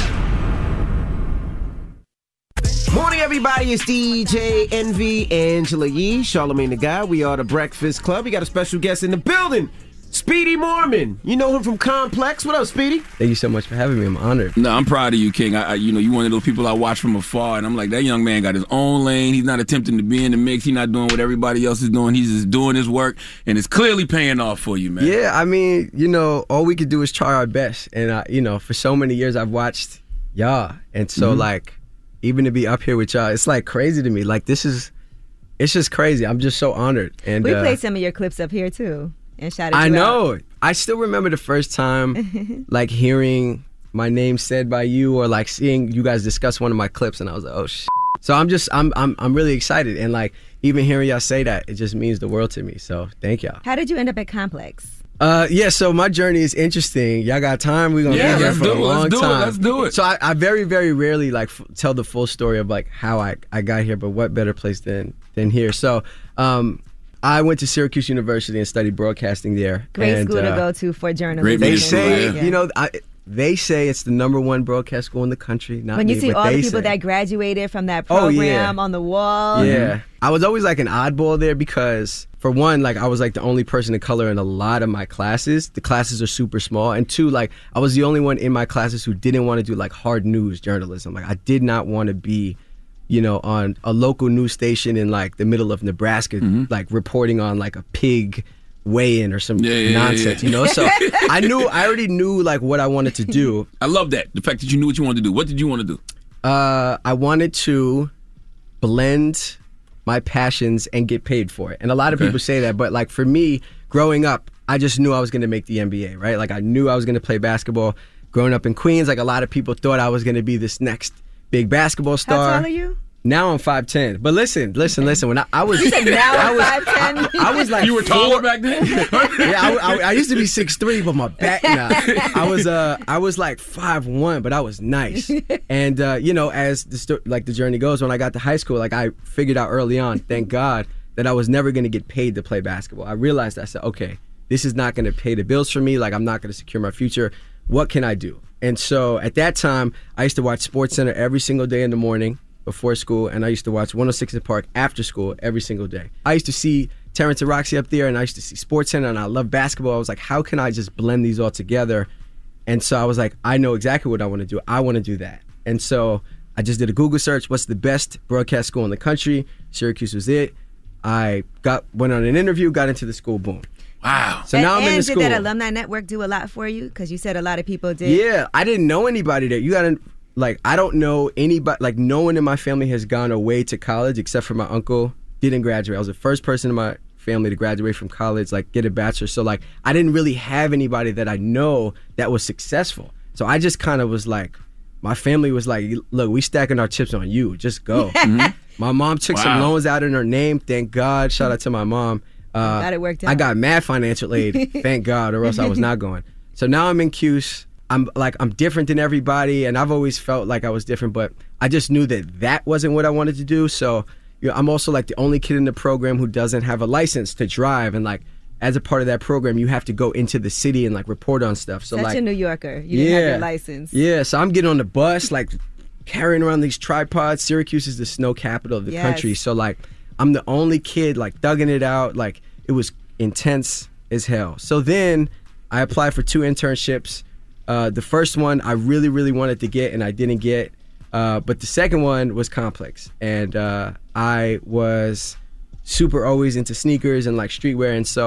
Morning, everybody. It's D J Envy, Angela Yee, Charlamagne the Guy. We are The Breakfast Club. We got a special guest in the building, Speedy Mormon. You know him from Complex. What up, Speedy? Thank you so much for having me. I'm honored. No, I'm proud of you, King. I, I, you know, you one of those people I watch from afar, and I'm like, that young man got his own lane. He's not attempting to be in the mix. He's not doing what everybody else is doing. He's just doing his work, and it's clearly paying off for you, man. Yeah, I mean, you know, all we could do is try our best. And, uh, you know, for so many years I've watched y'all. And so, Mhm. like, even to be up here with y'all, it's, like, crazy to me. Like, this is, it's just crazy. I'm just so honored. And we uh, played some of your clips up here too and shouted I you know. out. I still remember the first time, like, hearing my name said by you or, like, seeing you guys discuss one of my clips, and I was like, oh, shit. So I'm just, I'm, I'm, I'm really excited. And, like, even hearing y'all say that, it just means the world to me. So thank y'all. How did you end up at Complex? Uh, yeah, so my journey is interesting. Y'all got time? We're gonna Yeah, be here let's for do a it, long let's do it, time. let's do it. So I, I very, very rarely like f- tell the full story of like how I, I got here, but what better place than than here? So, um, I went to Syracuse University and studied broadcasting there. Great and, school to uh, go to for journalism. They and say, work, yeah. you know, I, they say it's the number one broadcast school in the country. Not when you me, see but all the they people say. that graduated from that Oh, program yeah. on the wall. Yeah. I was always like an oddball there because, for one, like I was like the only person of color in a lot of my classes. The classes are super small. And two, like I was the only one in my classes who didn't want to do like hard news journalism. Like I did not want to be, you know, on a local news station in like the middle of Nebraska, Mm-hmm. like reporting on like a pig weigh-in or some Yeah, yeah, yeah, nonsense, yeah. you know? So I knew, I already knew like what I wanted to do. I love that. The fact that you knew what you wanted to do. What did you want to do? Uh, I wanted to blend my passions and get paid for it. And a lot of Okay. people say that, but like for me, growing up, I just knew I was going to make the N B A, right? Like I knew I was going to play basketball. Growing up in Queens, like a lot of people thought I was going to be this next big basketball star. How tall are you? Now I'm five ten. But listen, listen, listen. When I, I was, You said now I I'm was, five ten? I, I was like You were taller four- back then? yeah, I, I, I used to be six three, but my back now. I was uh I was like five one, but I was nice. And uh, you know, as the sto- like the journey goes, when I got to high school, like I figured out early on, thank God, that I was never going to get paid to play basketball. I realized I said, okay, this is not going to pay the bills for me. Like I'm not going to secure my future. What can I do? And so at that time, I used to watch SportsCenter every single day in the morning before school, and I used to watch one oh six in Park after school every single day. I used to see Terrence and Roxy up there, and I used to see SportsCenter, and I love basketball. I was like, how can I just blend these all together? And so I was like, I know exactly what I want to do. I want to do that. And so I just did a Google search. What's the best broadcast school in the country? Syracuse was it. I got went on an interview, got into the school. Boom. Wow. So and, now I'm and in the school. did that alumni network do a lot for you? Because you said a lot of people did. Yeah, I didn't know anybody there. You gotta like, I don't know anybody. Like, no one in my family has gone away to college except for my uncle. Didn't graduate. I was the first person in my family to graduate from college, like get a bachelor's. So like, I didn't really have anybody that I know that was successful. So I just kind of was like, my family was like, look, we stacking our chips on you. Just go. Mm-hmm. My mom took Wow. some loans out in her name. Thank God. Shout out to my mom. Uh, Glad it worked out. I got mad financial aid. Thank God, or else I was not going. So now I'm in Cuse. I'm like, I'm different than everybody, and I've always felt like I was different, but I just knew that that wasn't what I wanted to do. So, you know, I'm also like the only kid in the program who doesn't have a license to drive, and like, as a part of that program, you have to go into the city and like report on stuff. So Such like, a New Yorker. You didn't have your license. yeah, so I'm getting on the bus, like carrying around these tripods. Syracuse is the snow capital of the Yes. country. So like, I'm the only kid like thugging it out. Like, it was intense as hell. So then I applied for two internships. Uh, the first one I really, really wanted to get and I didn't get. Uh, but the second one was Complex. And uh, I was super always into sneakers and like streetwear. And so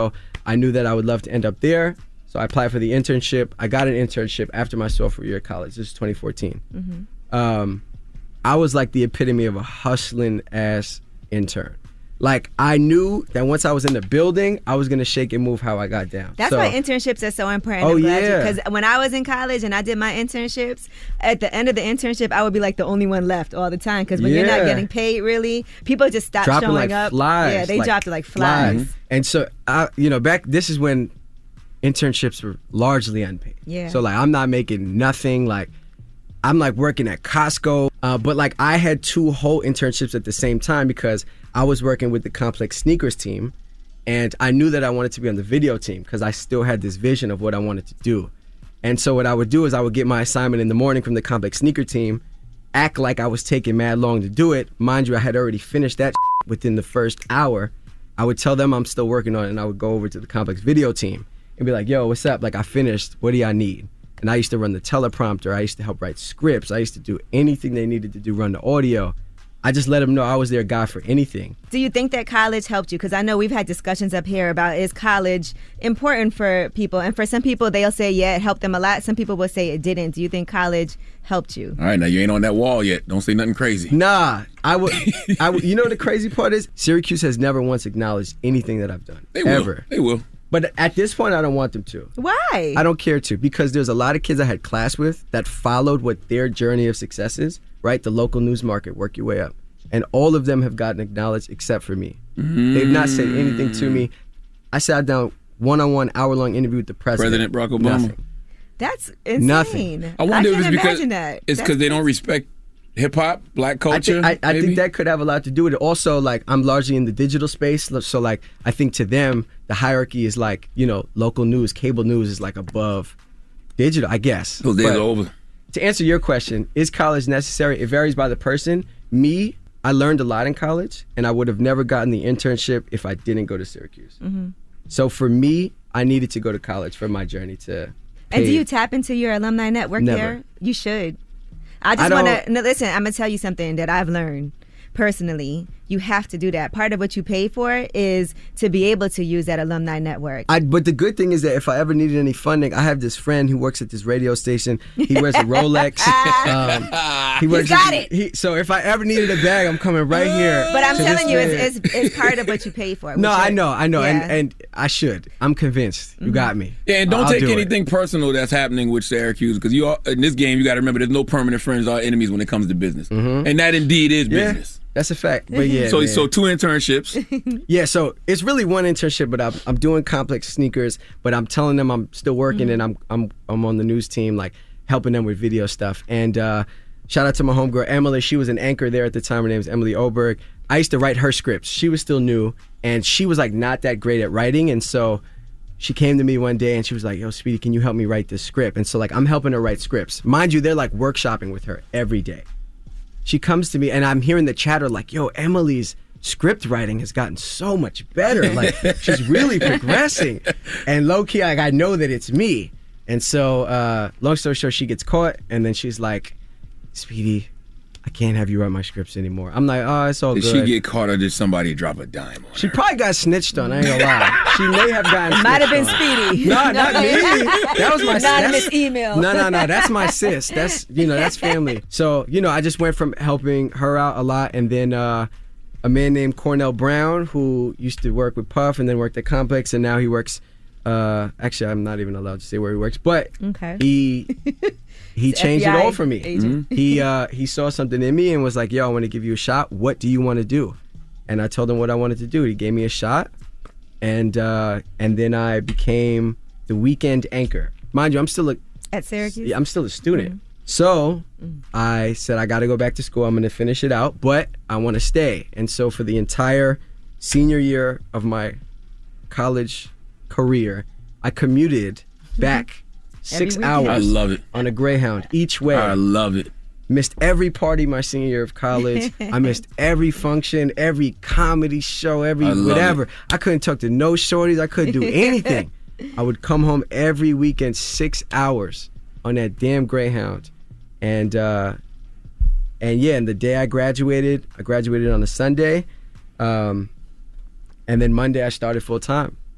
I knew that I would love to end up there. So I applied for the internship. I got an internship after my sophomore year of college. This is twenty fourteen. Mm-hmm. Um, I was like the epitome of a hustling ass intern. Like, I knew that once I was in the building, I was going to shake and move how I got down. That's so, why internships are so important. Oh, I'm glad yeah. Because when I was in college and I did my internships, at the end of the internship, I would be like the only one left all the time. Because when Yeah. you're not getting paid, really, people just stop dropping showing like up. flies. Yeah, they like dropped it like flies. flies. And so, I, you know, back, this is when internships were largely unpaid. Yeah. So, like, I'm not making nothing. Like, I'm like working at Costco. Uh, but like, I had two whole internships at the same time because I was working with the Complex Sneakers team. And I knew that I wanted to be on the video team because I still had this vision of what I wanted to do. And so what I would do is I would get my assignment in the morning from the Complex Sneaker team, act like I was taking mad long to do it. Mind you, I had already finished that within the first hour. I would tell them I'm still working on it, and I would go over to the Complex video team and be like, yo, what's up? Like, I finished. What do y'all need? And I used to run the teleprompter. I used to help write scripts. I used to do anything they needed to do, run the audio. I just let them know I was their guy for anything. Do you think that college helped you? Because I know we've had discussions up here about, is college important for people? And for some people, they'll say, yeah, it helped them a lot. Some people will say it didn't. Do you think college helped you? All right, now you ain't on that wall yet. Don't say nothing crazy. Nah, I would. I would. You know what the crazy part is? Syracuse has never once acknowledged anything that I've done. They will. Ever. They will. But at this point, I don't want them to. Why? I don't care to, because there's a lot of kids I had class with that followed what their journey of success is, right? The local news market, work your way up. And all of them have gotten acknowledged except for me. Mm. They've not said anything to me. I sat down one-on-one, hour-long interview with the president. President Barack Obama. Nothing. That's insane. Nothing. I wonder I if it's can't because imagine that. it's because they don't respect hip hop, black culture. I, think, I, I maybe? think that could have a lot to do with it. Also, like, I'm largely in the digital space, so like I think to them the hierarchy is like, you know, local news, cable news is like above digital, I guess. Those days But are over. To answer your question, is college necessary? It varies by the person. Me, I learned a lot in college, and I would have never gotten the internship if I didn't go to Syracuse. Mm-hmm. So for me, I needed to go to college for my journey to. And do pave. you tap into your alumni network Never. there? You should. I I just don't- want to, no, listen, I'm going to tell you something that I've learned personally. You have to do that. Part of what you pay for is to be able to use that alumni network. I, but the good thing is that if I ever needed any funding, I have this friend who works at this radio station. He wears a Rolex. um, he He's got at- it. He, so if I ever needed a bag, I'm coming right here. But I'm to telling this you, man. it's, it's, it's part of what you pay for. No, which I are- know, I know, Yeah. and and I should. I'm convinced. You got me. Yeah, and don't I'll take do it. anything personal that's happening with Syracuse, because you all, in this game, you got to remember there's no permanent friends or enemies when it comes to business, and that indeed is Mm-hmm. Yeah, business. that's a fact. But yeah, so man. so two internships. Yeah, so it's really one internship, but I'm, I'm doing Complex Sneakers, but I'm telling them I'm still working, Mm-hmm. and I'm I'm I'm on the news team, like helping them with video stuff. And uh, shout out to my homegirl Emily. She was an anchor there at the time. Her name was Emily Oberg. I used to write her scripts. She was still new, and she was like not that great at writing, and so she came to me one day and she was like, yo, Speedy, can you help me write this script? And so like I'm helping her write scripts. Mind you, they're like workshopping with her every day. She comes to me and I'm hearing the chatter like, yo, Emily's script writing has gotten so much better. Like she's really progressing. And low key, like I know that it's me. And so uh, long story short, she gets caught and then she's like, Speedy, I can't have you write my scripts anymore. I'm like, oh, it's all Did good. she get caught or did somebody drop a dime on She probably got snitched on, I ain't gonna lie. She may have gotten Might have snitched been on. Speedy. No, not me. That was my Anonymous that's- email. No, no, no. That's my sis. That's, you know, that's family. So, you know, I just went from helping her out a lot, and then uh, a man named Cornell Brown, who used to work with Puff and then worked at Complex, and now he works. Uh, actually, I'm not even allowed to say where he works, but Okay. he he He's changed it F B I all for me. agent. Mhm. He uh, he saw something in me and was like, "Yo, I want to give you a shot. What do you want to do?" And I told him what I wanted to do. He gave me a shot, and uh, and then I became the weekend anchor. Mind you, I'm still a At Syracuse? yeah, I'm still a student. So I said I got to go back to school. I'm going to finish it out, but I want to stay. And so for the entire senior year of my college career, I commuted back six weekend. hours. I love it. On a Greyhound each way. I love it. Missed every party my senior year of college. I missed every function, every comedy show, every I love whatever. it. I couldn't talk to no shorties. I couldn't do anything. I would come home every weekend, six hours on that damn Greyhound. And uh, and yeah, and the day I graduated, I graduated on a Sunday. Um, and then Monday I started full time.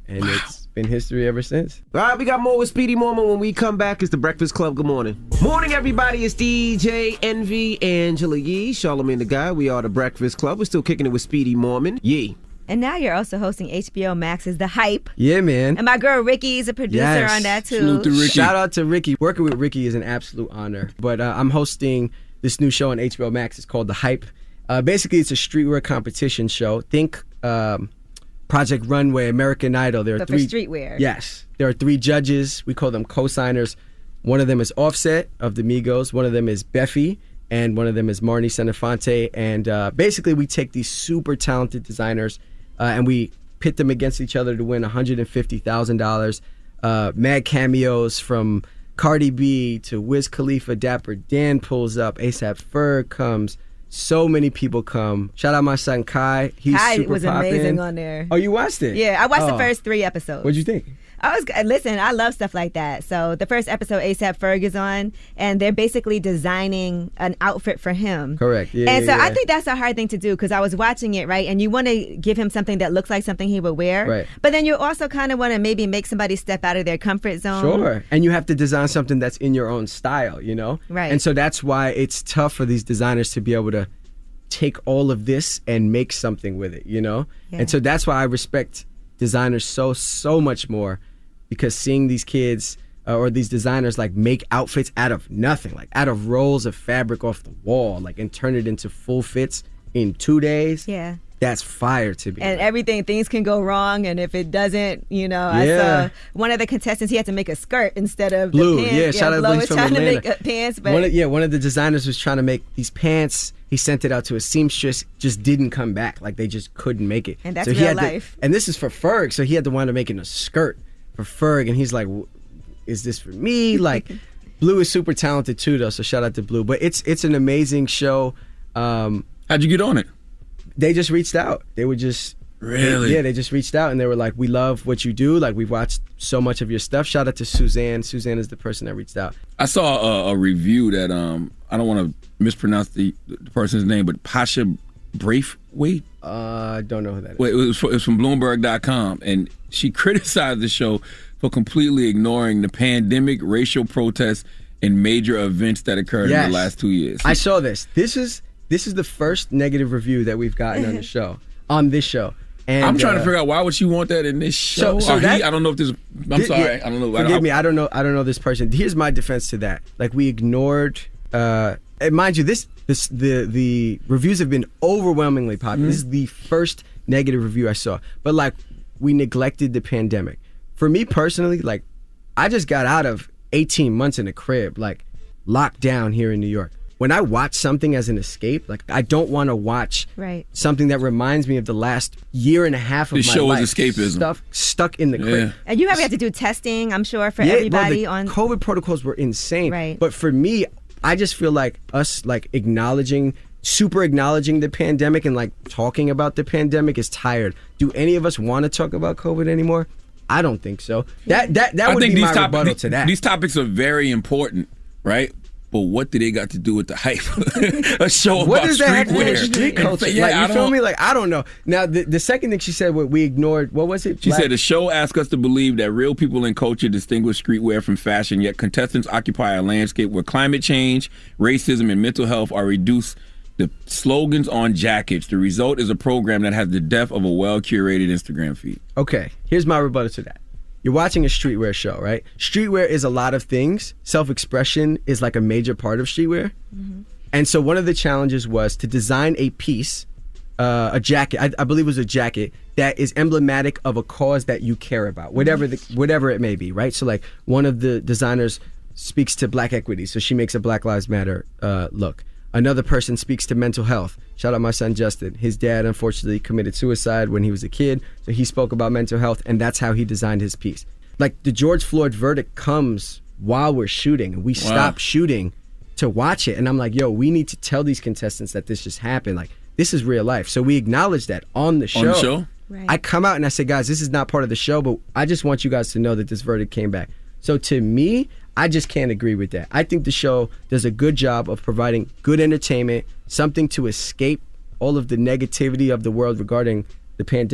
and wow. it's been history ever since. All right, we got more with Speedy Mormon when we come back. It's the Breakfast Club. Good morning. Morning, everybody. It's D J Envy, Angela Yee, Charlamagne the Guy. We are the Breakfast Club. We're still kicking it with Speedy Mormon. Yee. And now you're also hosting H B O Max's The Hype. Yeah, man. And my girl Ricky is a producer yes. on that, too. Salute to Ricky. Shout out to Ricky. Working with Ricky is an absolute honor. But uh, I'm hosting this new show on H B O Max. It's called The Hype. Uh, basically, it's a streetwear competition show. Think um, Project Runway, American Idol. There are but three for streetwear. Yes. There are three judges. We call them co-signers. One of them is Offset of the Migos. One of them is Beffy. And one of them is Marnie Senefonte. And uh, basically, we take these super talented designers Uh, and we pit them against each other to win one hundred fifty thousand dollars. Uh, mad cameos from Cardi B to Wiz Khalifa, Dapper Dan pulls up, ASAP Ferg comes. So many people come. Shout out my son Kai. He's Kai super was poppin'. amazing on there. Oh, you watched it? Yeah, I watched oh. the first three episodes. What'd you think? I was listen. I love stuff like that. So the first episode, ASAP Ferg is on, and they're basically designing an outfit for him. Correct. Yeah. And yeah, so yeah. I think that's a hard thing to do because I was watching it, right, and you want to give him something that looks like something he would wear, right? But then you also kind of want to maybe make somebody step out of their comfort zone. Sure. And you have to design something that's in your own style, you know. Right. And so that's why it's tough for these designers to be able to take all of this and make something with it, you know. Yeah. And so that's why I respect designers so so much more. Because seeing these kids uh, or these designers like make outfits out of nothing, like out of rolls of fabric off the wall, like and turn it into full fits in two days. Yeah. That's fire to me. And everything, things can go wrong, and if it doesn't, you know, Yeah. I saw one of the contestants, he had to make a skirt instead of Blue, the pants. yeah, shout out Blue Blue was from trying Atlanta. to make uh, pants, but One of, yeah, one of the designers was trying to make these pants. He sent it out to a seamstress, just didn't come back. Like they just couldn't make it. And that's so he real had to- life. and this is for Ferg, so he had to wind up making a skirt for Ferg, and he's like, "W- "Is this for me?" Like, Blue is super talented too, though. So shout out to Blue. But it's it's an amazing show. Um, How'd you get on it? They just reached out. They were just Really? yeah. They just reached out and they were like, "We love what you do. Like, we've watched so much of your stuff." Shout out to Suzanne. Suzanne is the person that reached out. I saw a, a review that um I don't want to mispronounce the, the person's name, but Pasha Braithwaite. Uh, I don't know who that is. Well, it was, it was from Bloomberg dot com, and she criticized the show for completely ignoring the pandemic, racial protests, and major events that occurred Yes. in the last two years. I saw this. This is this is the first negative review that we've gotten on the show. On this show. And, I'm trying uh, to figure out why would she want that in this show? So, so Or that, he, I don't know if this. I'm Thi- sorry. yeah, I don't know. Forgive I don't, me. I don't know. I don't know this person. Here's my defense to that. Like we ignored. Uh, and mind you, this this the the reviews have been overwhelmingly popular. Mm-hmm. This is the first negative review I saw. But like we neglected the pandemic. For me personally, like I just got out of eighteen months in a crib, like locked down here in New York. When I watch something as an escape, like I don't want to watch Right. something that reminds me of the last year and a half of This my show is life. escapism. Stuff stuck in the crib. and you have, have to do testing, I'm sure, for Yeah, well, everybody the on. COVID protocols were insane. Right. But for me, I just feel like us like acknowledging, super acknowledging the pandemic and like talking about the pandemic is tired. Do any of us want to talk about COVID anymore? I don't think so. That that that I would think be these my topic- rebuttal to that. These topics are very important, right? But what do they got to do with the hype? A show about What does that have to do with streetwear. street culture? Yeah, like, I you feel don't- me? Like, I don't know. Now, the, the second thing she said, what we ignored, what was it? She Black- said the show asks us to believe that real people in culture distinguish streetwear from fashion, yet contestants occupy a landscape where climate change, racism, and mental health are reduced to slogans on jackets. The result is a program that has the depth of a well-curated Instagram feed. Okay, here's my rebuttal to that. You're watching a streetwear show, right? Streetwear is a lot of things. Self-expression is like a major part of streetwear. And so one of the challenges was to design a piece, uh, a jacket, I, I believe it was a jacket, that is emblematic of a cause that you care about, whatever the, whatever it may be, right? So like one of the designers speaks to Black equity, so she makes a Black Lives Matter uh, look. Another person speaks to mental health. Shout out my son Justin. His dad unfortunately committed suicide when he was a kid, so he spoke about mental health, and that's how he designed his piece. Like the George Floyd verdict comes while we're shooting, and we Wow. stop shooting to watch it, and I'm like, yo, we need to tell these contestants that this just happened. Like this is real life. So we acknowledge that on the show. On the show? Right. I come out and I say, guys, this is not part of the show, but I just want you guys to know that this verdict came back. So to me, I just can't agree with that. I think the show does a good job of providing good entertainment, something to escape all of the negativity of the world regarding the pandemic,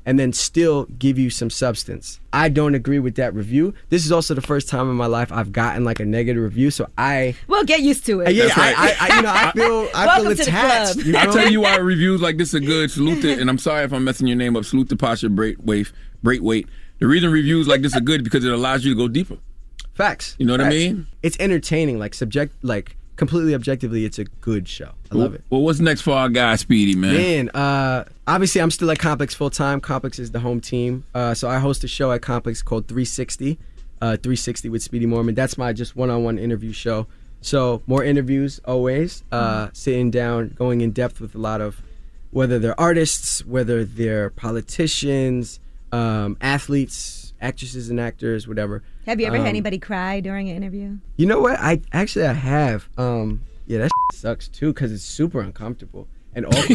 and then still give you some substance. I don't agree with that review. This is also the first time in my life I've gotten like a negative review, so I Well, get used to it. yeah, That's right. I, I, I you know I feel I Welcome feel to the attached. club. You know? I'll tell you why reviews like this are good. Salute to, and I'm sorry if I'm messing your name up. Salute to Pasha Braithwaite. Braithwaite. The reason reviews like this are good because it allows you to go deeper. Facts. You know what I Facts. mean? It's entertaining, like subject, like completely objectively, it's a good show. I love it. Well, what's next for our guy, Speedy, man? Man, uh, obviously I'm still at Complex full time. Complex is the home team. Uh, so I host a show at Complex called three sixty. Uh, three sixty with Speedy Mormon. That's my just one-on-one interview show. So more interviews always. Uh, sitting down, going in depth with a lot of, whether they're artists, whether they're politicians, um, athletes, actresses and actors, whatever. Have you ever Um, had anybody cry during an interview? You know what? I actually I have. Um, yeah, that sucks too because it's super uncomfortable and awkward.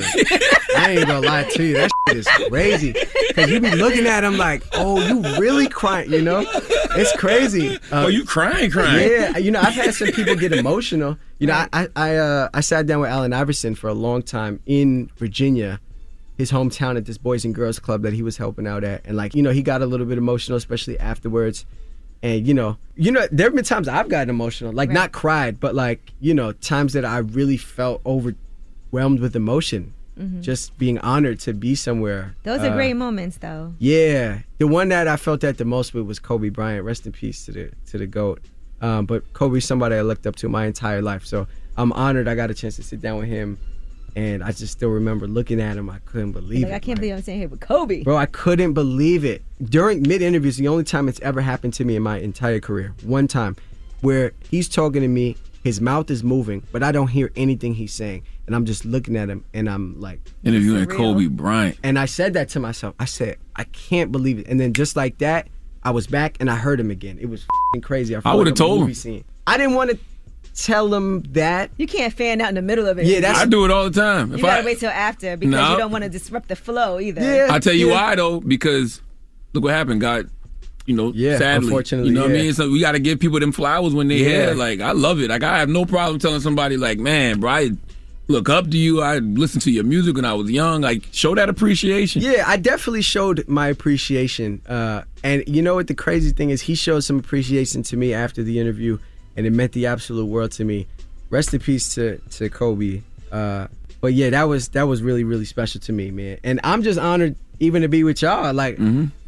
I ain't gonna lie to you, that is crazy. Because you be looking at them like, oh, you really crying? You know, it's crazy. Uh, oh, you crying, crying? Yeah, you know, I've had some people get emotional. You know, I I I, uh, I sat down with Allen Iverson for a long time in Virginia, his hometown, at this Boys and Girls Club that he was helping out at, and like, you know, he got a little bit emotional, especially afterwards. And you know, you know, there have been times I've gotten emotional, like Right. not cried, but like, you know, times that I really felt overwhelmed with emotion, Mhm. just being honored to be somewhere. Those are Uh, great moments, though. Yeah, the one that I felt that the most with was Kobe Bryant. Rest in peace to the to the GOAT. Um, but Kobe's somebody I looked up to my entire life, so I'm honored I got a chance to sit down with him, and I just still remember looking at him. I couldn't believe Like, it. I can't believe I'm sitting here with Kobe. Bro, I couldn't believe it. During mid-interviews, the only time it's ever happened to me in my entire career, one time, where he's talking to me, his mouth is moving, but I don't hear anything he's saying. And I'm just looking at him, and I'm like... Interviewing Kobe Bryant. And I said that to myself. I said, I can't believe it. And then just like that, I was back, and I heard him again. It was f***ing crazy. I, I felt would've like a told movie him. Scene. I didn't want to tell him that. You can't fan out in the middle of it. Yeah, that's- I do it all the time. You If gotta I, wait till after because No. you don't want to disrupt the flow either. I'll tell you why though, because look what happened. God, you know, Yeah, sadly, unfortunately, you know what yeah. I mean. So we got to give people them flowers when they Yeah. here. Like I love it. Like I have no problem telling somebody, like, man, bro, I look up to you. I listened to your music when I was young. Like show that appreciation. Yeah, I definitely showed my appreciation. Uh, and you know what the crazy thing is? He showed some appreciation to me after the interview, and it meant the absolute world to me. Rest in peace to, to Kobe. Uh, but yeah, that was that was really, really special to me, man. And I'm just honored even to be with y'all. Like,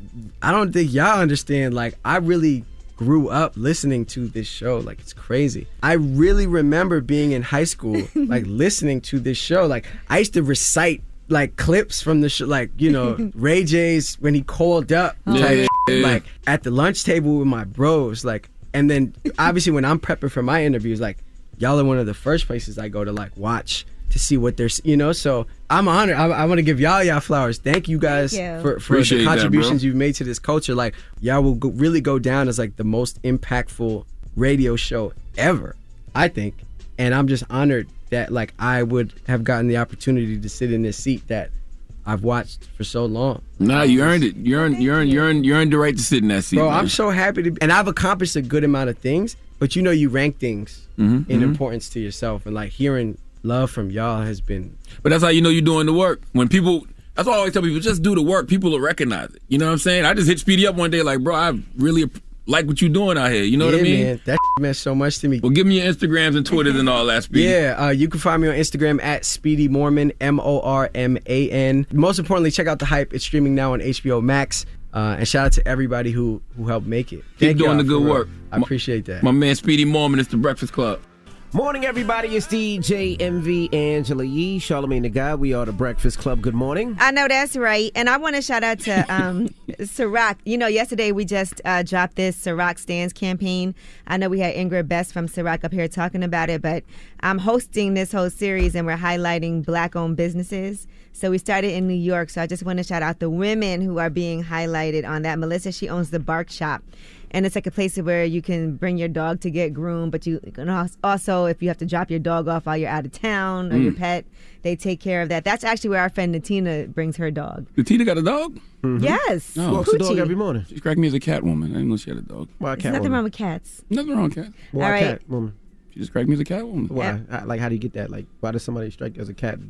I don't think y'all understand. Like, I really grew up listening to this show. Like, it's crazy. I really remember being in high school, like, listening to this show. Like, I used to recite, like, clips from the show. Like, you know, Ray J's when he called up. Yeah, type yeah, shit. yeah. Like, at the lunch table with my bros. Like, and then, obviously, when I'm prepping for my interviews, like, y'all are one of the first places I go to, like, watch to see what they're, you know, so I'm honored. I, I want to give y'all y'all flowers. Thank you guys Thank you. for, for Appreciate the that, contributions bro. you've made to this culture. Like, y'all will go, really go down as like the most impactful radio show ever, I think. And I'm just honored that like I would have gotten the opportunity to sit in this seat that I've watched for so long. Nah, you earned it. You earned, you earned, you earned, you earned the right to sit in that seat, Bro, man. I'm so happy to be, and I've accomplished a good amount of things, but you know you rank things Mhm, in mhm. importance to yourself, and like hearing love from y'all has been. But that's how you know you're doing the work. When people, that's why I always tell people, just do the work. People will recognize it. You know what I'm saying? I just hit Speedy up one day, like, bro, I really ap- like what you're doing out here. You know yeah, what I mean? man, that meant so much to me. Well, give me your Instagrams and Twitters and all that, Speedy. Yeah, uh, you can find me on Instagram at Speedy Mormon, M O R M A N. Most importantly, check out The Hype. It's streaming now on H B O Max. Uh, and shout out to everybody who who helped make it. Keep Thank doing y'all the good for real. work. I appreciate that. My man Speedy Mormon, it's the Breakfast Club. Morning, everybody. It's D J M V, Angela Yee, Charlamagne the Guy. We are the Breakfast Club. Good morning. I know that's right. And I want to shout out to um, Ciroc. You know, yesterday we just uh, dropped this Ciroc Stands campaign. I know we had Ingrid Best from Ciroc up here talking about it, but I'm hosting this whole series and we're highlighting Black-owned businesses. So we started in New York. So I just want to shout out the women who are being highlighted on that. Melissa, she owns the Bark Shop. And it's like a place where you can bring your dog to get groomed, but you can also, if you have to drop your dog off while you're out of town or Mm. your pet, they take care of that. That's actually where our friend Natina brings her dog. Natina got a dog? Yes. No. Walks the dog Poochie. every morning. She cracked me as a cat woman. I didn't know she had a dog. Why a There's cat nothing woman? wrong with cats. Nothing wrong with cat. Why All a right. cat woman? She just cracked me as a cat woman. Why? I- Like, how do you get that? Like, why does somebody strike you as a cat?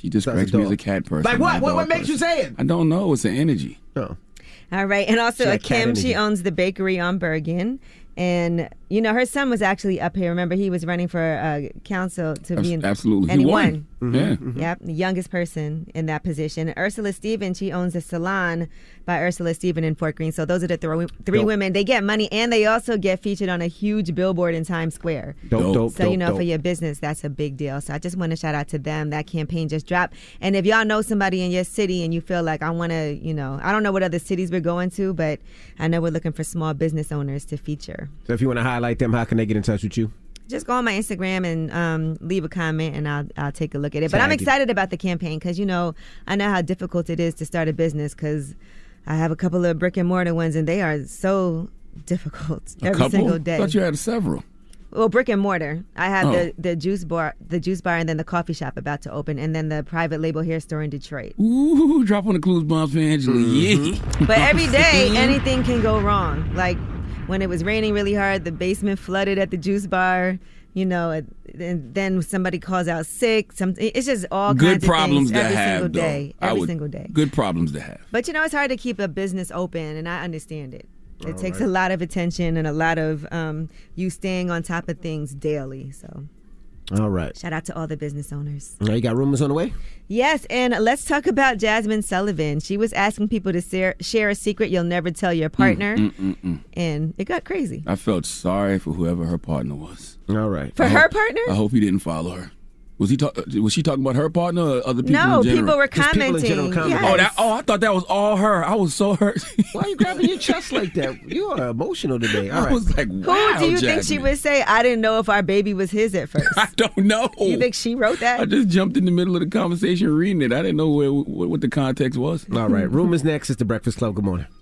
She describes me as a cat person. Like what? not a What, dog what makes you person. say it? I don't know. It's an energy. Oh. All right. And also She uh, like cat Kim, she energy. owns the bakery on Bergen. And, you know, her son was actually up here. Remember, he was running for uh, council to be in. Absolutely. And He he won. won. Mhm. Yeah. Mhm. Yep. The youngest person in that position. Ursula Stevens, she owns a salon by Ursula Stevens in Fort Greene. So those are the th- three Dope. women. They get money and they also get featured on a huge billboard in Times Square. Dope, dope, So, you dope, know, dope. for your business, that's a big deal. So I just want to shout out to them. That campaign just dropped. And if y'all know somebody in your city and you feel like I want to, you know, I don't know what other cities we're going to, but I know we're looking for small business owners to feature. So if you want to highlight them, how can they get in touch with you? Just go on my Instagram and um, leave a comment, and I'll I'll take a look at it. But I'm Tag it. excited about the campaign because you know I know how difficult it is to start a business because I have a couple of brick and mortar ones, and they are so difficult A every couple? single day. I thought you had several. Well, brick and mortar. I have Oh. the, the juice bar, the juice bar, and then the coffee shop about to open, and then the private label hair store in Detroit. Ooh, drop on the clues bombs for Angela. Yeah. But every day, anything can go wrong. Like when it was raining really hard, the basement flooded at the juice bar. You know, and then somebody calls out sick. Some, it's just all Good kinds of problems things to every have, single though. day. I Every would- single day. Good problems to have. But you know, it's hard to keep a business open, and I understand it. It All takes right. a lot of attention and a lot of um, you staying on top of things daily. So, All right. shout out to all the business owners. Now you got rumors on the way? Yes, and let's talk about Jasmine Sullivan. She was asking people to share, share a secret you'll never tell your partner, Mm, mm, mm. and it got crazy. I felt sorry for whoever her partner was. All right. For I her hope- partner? I hope he didn't follow her. Was he talk, Was she talking about her partner or other people No, in general? people were Just people in commenting. general commenting. Oh, Yes. that, oh, I thought that was all her. I was so hurt. Why are you grabbing your chest like that? You are emotional today. All I right. was like, wow, Who do you think she Jasmine. would say, I didn't know if our baby was his at first? I don't know. You think she wrote that? I just jumped in the middle of the conversation reading it. I didn't know where, what, what the context was. All right. Rumors next. It's the Breakfast Club. Good morning.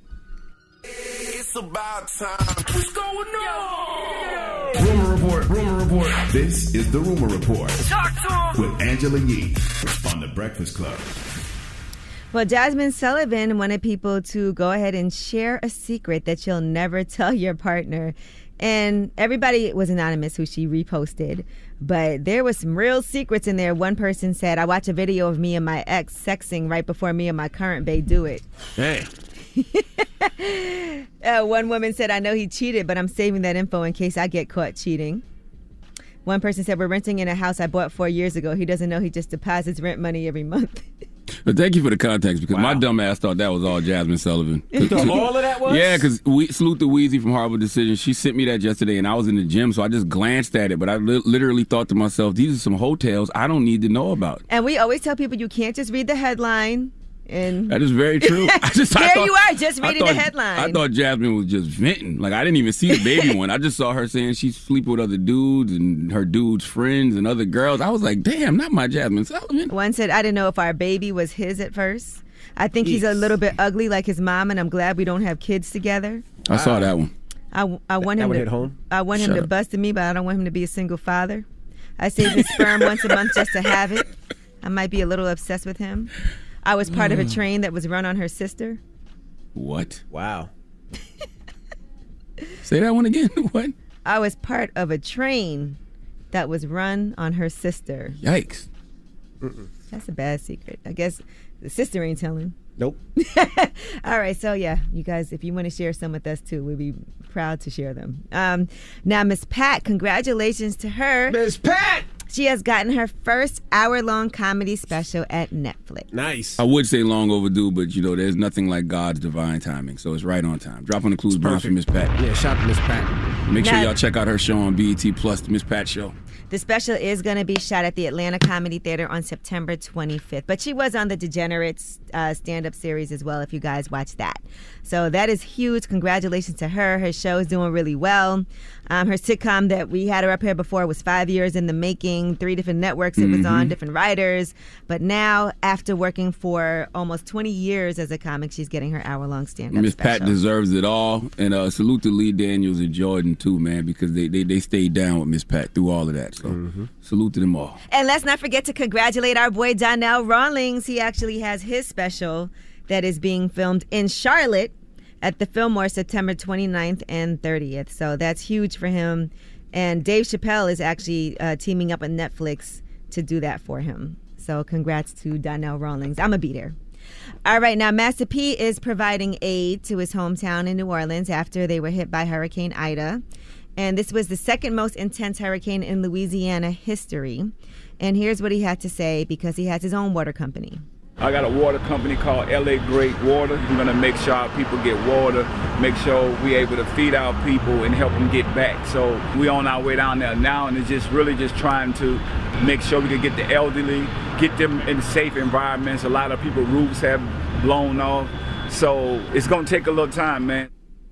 It's about time. What's going on? Rumor report. Rumor report. This is the Rumor Report Talk to him. with Angela Yee on the Breakfast Club. Well, Jasmine Sullivan wanted people to go ahead and share a secret that you'll never tell your partner. And everybody was anonymous who she reposted, but there was some real secrets in there. One person said, I watch a video of me and my ex sexing right before me and my current bae do it. Hey. Uh, one woman said, I know he cheated, but I'm saving that info in case I get caught cheating. One person said, we're renting in a house I bought four years ago. He doesn't know he just deposits rent money every month. But thank you for the context because my dumb ass thought that was all Jasmine Sullivan. You thought all of that was? Yeah, because we salute to Weezy from Harvard Decision. She sent me that yesterday, and I was in the gym, so I just glanced at it. But I li- literally thought to myself, these are some hotels I don't need to know about. And we always tell people you can't just read the headline. And That is very true. I just, I there thought- you are, just I reading thought- the headline. I thought Jasmine was just venting. Like, I didn't even see the baby one. I just saw her saying she's sleeping with other dudes and her dudes' friends and other girls. I was like, damn, not my Jasmine Sullivan. One said, I didn't know if our baby was his at first. I think he's a Yes. little bit ugly like his mom, and I'm glad we don't have kids together. I saw that one. I, I want That him one to hit home? I want him Shut to up. bust at me, but I don't want him to be a single father. I save his sperm once a month just to have it. I might be a little obsessed with him. I was part of a train that was run on her sister. What? Wow. Say that one again. What? I was part of a train that was run on her sister. Yikes. That's a bad secret. I guess the sister ain't telling. Nope. All right, so yeah, you guys, if you want to share some with us too, we'd be proud to share them. Um, now, Miss Pat, congratulations to her. Miss Pat! She has gotten her first hour-long comedy special at Netflix. Nice. I would say long overdue, but you know, there's nothing like God's divine timing, so it's right on time. Drop on the clues bombs for Miss Pat. Yeah, shout out to Miss Pat. Make sure Now- y'all check out her show on B E T Plus, the Miss Pat Show. The special is going to be shot at the Atlanta Comedy Theater on September twenty-fifth. But she was on the Degenerates uh, stand-up series as well, if you guys watch that. So that is huge. Congratulations to her. Her show is doing really well. Um, her sitcom that we had her up here before was five years in the making, three different networks it was Mhm. on, different writers. But now, after working for almost twenty years as a comic, she's getting her hour-long stand-up Miss special. Pat deserves it all. And uh, salute to Lee Daniels and Jordan, too, man, because they, they, they stayed down with Miss Pat through all of that. So salute to them all. And let's not forget to congratulate our boy Donnell Rawlings. He actually has his special that is being filmed in Charlotte at the Fillmore September twenty-ninth and thirtieth. So that's huge for him. And Dave Chappelle is actually uh, teaming up with Netflix to do that for him. So congrats to Donnell Rawlings. I'm going to be there. All right, now Master P is providing aid to his hometown in New Orleans after they were hit by Hurricane Ida. And this was the second most intense hurricane in Louisiana history. And here's what he had to say because he has his own water company. I got a water company called L A Great Water. I'm going to make sure our people get water, make sure we're able to feed our people and help them get back. So we're on our way down there now, and it's just really just trying to make sure we can get the elderly, get them in safe environments. A lot of people, roofs have blown off. So it's going to take a little time, man.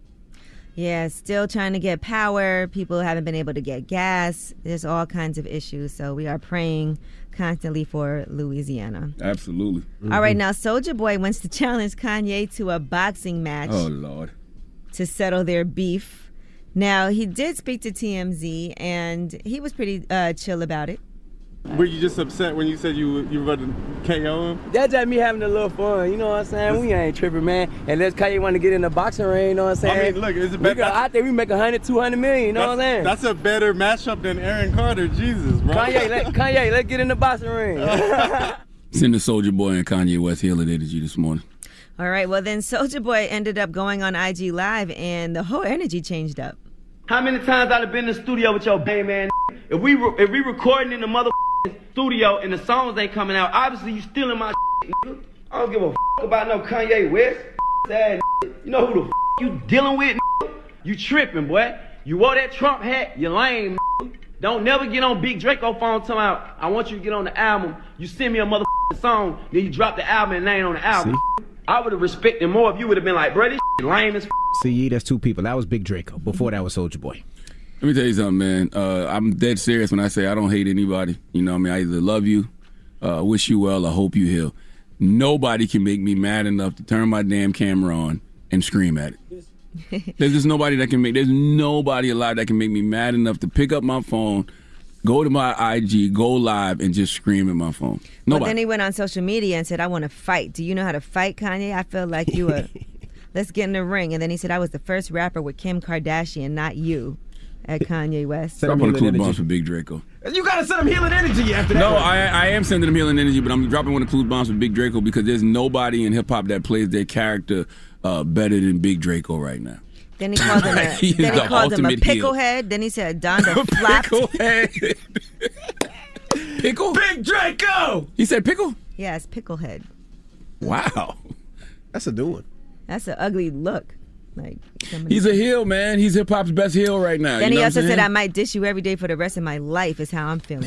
Yeah, still trying to get power. People haven't been able to get gas. There's all kinds of issues. So we are praying constantly for Louisiana. Absolutely. Mm-hmm. All right, now Soulja Boy wants to challenge Kanye to a boxing match. Oh, Lord. To settle their beef. Now, he did speak to T M Z, and he was pretty uh, chill about it. Were you just upset when you said you you were about to K O him? That's just me having a little fun, you know what I'm saying? We ain't tripping, man. Unless Kanye want to get in the boxing ring, you know what I'm saying? I mean, look, it's a better. I think we make one hundred, two hundred million, you know what I'm saying? That's a better matchup than Aaron Carter, Jesus, bro. Kanye, let, Kanye, let's get in the boxing ring. Send the Soulja Boy and Kanye West Hill energy this morning. All right, well then Soulja Boy ended up going on I G Live, and the whole energy changed up. How many times I've been in the studio with your baby man? If we re- if we recording in the mother studio and the songs ain't coming out, obviously you stealing my shit, nigga. I don't give a f- about no Kanye West. Sad, you know who the f- you dealing with, nigga? You tripping, boy. You wore that Trump hat, you lame, nigga. Don't never get on Big Draco phone talking about, I want you to get on the album. You send me a mother song, then you drop the album and it ain't on the album. See? I would have respected more if you would have been like, bro, this shit lame as f-. See, that's two people. That was Big Draco. Before that was Soulja Boy. Let me tell you something, man. Uh, I'm dead serious when I say I don't hate anybody. You know what I mean? I either love you, uh, wish you well, or hope you heal. Nobody can make me mad enough to turn my damn camera on and scream at it. There's just nobody that can make, there's nobody alive that can make me mad enough to pick up my phone, go to my I G, go live, and just scream at my phone. Nobody. Well, then he went on social media and said, I want to fight. Do you know how to fight, Kanye? I feel like you were, let's get in the ring. And then he said, I was the first rapper with Kim Kardashian, not you. At Kanye West. Stop putting clue bombs for Big Draco. You gotta send him healing energy after that. No, I, I am sending him healing energy, but I'm dropping one of the clue bombs for Big Draco because there's nobody in hip hop that plays their character uh, better than Big Draco right now. Then he called him a, He is then he the called him a ultimate heel. picklehead. Then he said Donda flopped. Picklehead. Pickle? Big Draco! He said pickle? Yes, picklehead. Wow. That's a new one. That's an ugly look. Like He's a heel, man. He's hip hop's best heel right now. Then you know he also what I'm said, saying? I might dish you every day for the rest of my life is how I'm feeling.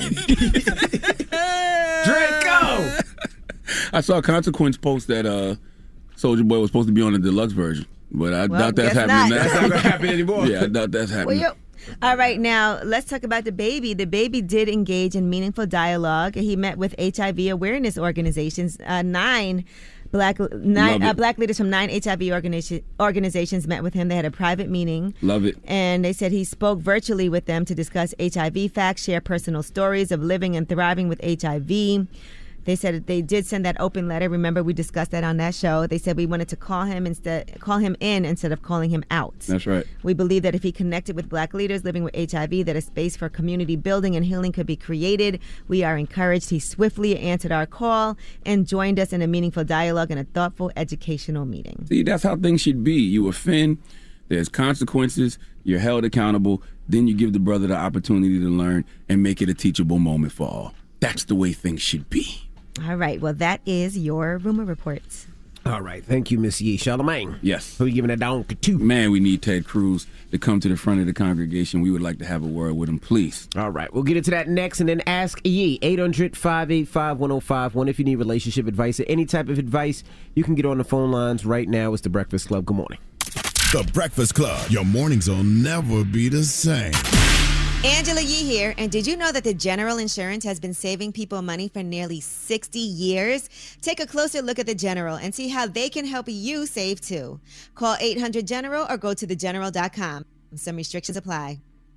Draco! I saw Consequence post that uh, Soulja Boy was supposed to be on the deluxe version, but I Well, doubt that's guess happening not. now. That's not gonna happen anymore. Yeah, I doubt that's happening. Well, all right, now let's talk about the baby. The baby did engage in meaningful dialogue. He met with H I V awareness organizations, uh, nine black nine uh, black leaders from nine H I V organiza- organizations met with him. They had a private meeting. Love it. And they said he spoke virtually with them to discuss H I V facts, share personal stories of living and thriving with H I V. They said that they did send that open letter. Remember, we discussed that on that show. They said we wanted to call him instead, call him in instead of calling him out. That's right. We believe that if he connected with black leaders living with H I V, that a space for community building and healing could be created. We are encouraged. He swiftly answered our call and joined us in a meaningful dialogue and a thoughtful educational meeting. See, that's how things should be. You offend, there's consequences, you're held accountable, then you give the brother the opportunity to learn and make it a teachable moment for all. That's the way things should be. All right. Well, that is your rumor reports. All right. Thank you, Miss Yee. Charlamagne. Yes. Who are you giving it down to? Man, we need Ted Cruz to come to the front of the congregation. We would like to have a word with him, please. All right. We'll get into that next and then ask Yee. eight hundred, five eight five, one oh five one. If you need relationship advice or any type of advice, you can get on the phone lines right now. It's The Breakfast Club. Good morning. The Breakfast Club. Your mornings will never be the same. Angela Yee here, and did you know that the General Insurance has been saving people money for nearly sixty years? Take a closer look at the General and see how they can help you save too. Call eight hundred General or go to the general dot com. Some restrictions apply.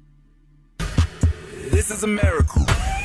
This is America.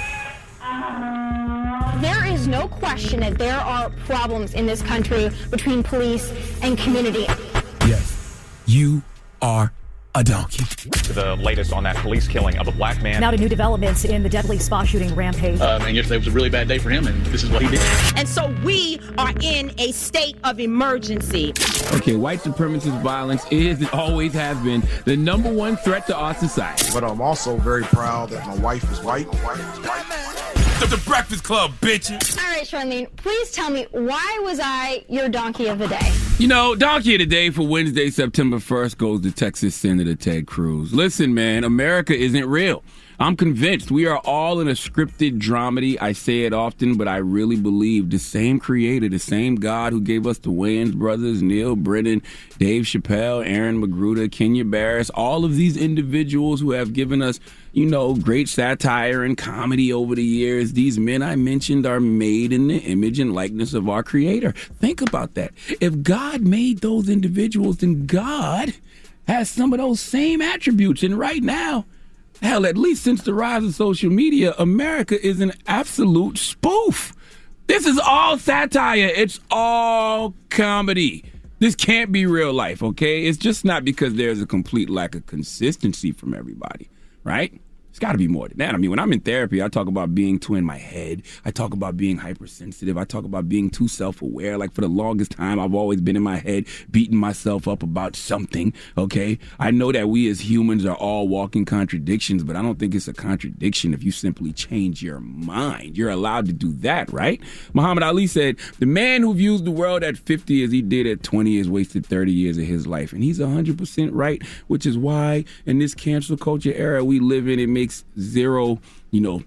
There is no question that there are problems in this country between police and community. Yes, you are a donkey. The latest on that police killing of a black man. Now to new developments in the deadly spa shooting rampage. Um, and yesterday was a really bad day for him, and this is what he did. And so we are in a state of emergency. Okay, white supremacist violence is and always has been the number one threat to our society. But I'm also very proud that my wife is white. My wife is white. The, the Breakfast Club, bitches. All right, Charlene, please tell me, why was I your donkey of the day? You know, donkey of the day for Wednesday, September first goes to Texas Senator Ted Cruz. Listen, man, America isn't real. I'm convinced we are all in a scripted dramedy. I say it often, but I really believe the same creator, the same God who gave us the Wayans brothers, Neil Brennan, Dave Chappelle, Aaron Magruder, Kenya Barris, all of these individuals who have given us, you know, great satire and comedy over the years. These men I mentioned are made in the image and likeness of our creator. Think about that. If God made those individuals, then God has some of those same attributes. And right now, hell, at least since the rise of social media, America is an absolute spoof. This is all satire. It's all comedy. This can't be real life, okay? It's just not because there's a complete lack of consistency from everybody, right? It's got to be more than that. I mean, when I'm in therapy, I talk about being too in my head. I talk about being hypersensitive. I talk about being too self-aware. Like, for the longest time, I've always been in my head, beating myself up about something, okay? I know that we as humans are all walking contradictions, but I don't think it's a contradiction if you simply change your mind. You're allowed to do that, right? Muhammad Ali said, the man who views the world at fifty as he did at twenty has wasted thirty years of his life. And he's one hundred percent right, which is why in this cancel culture era we live in, it makes zero, you know,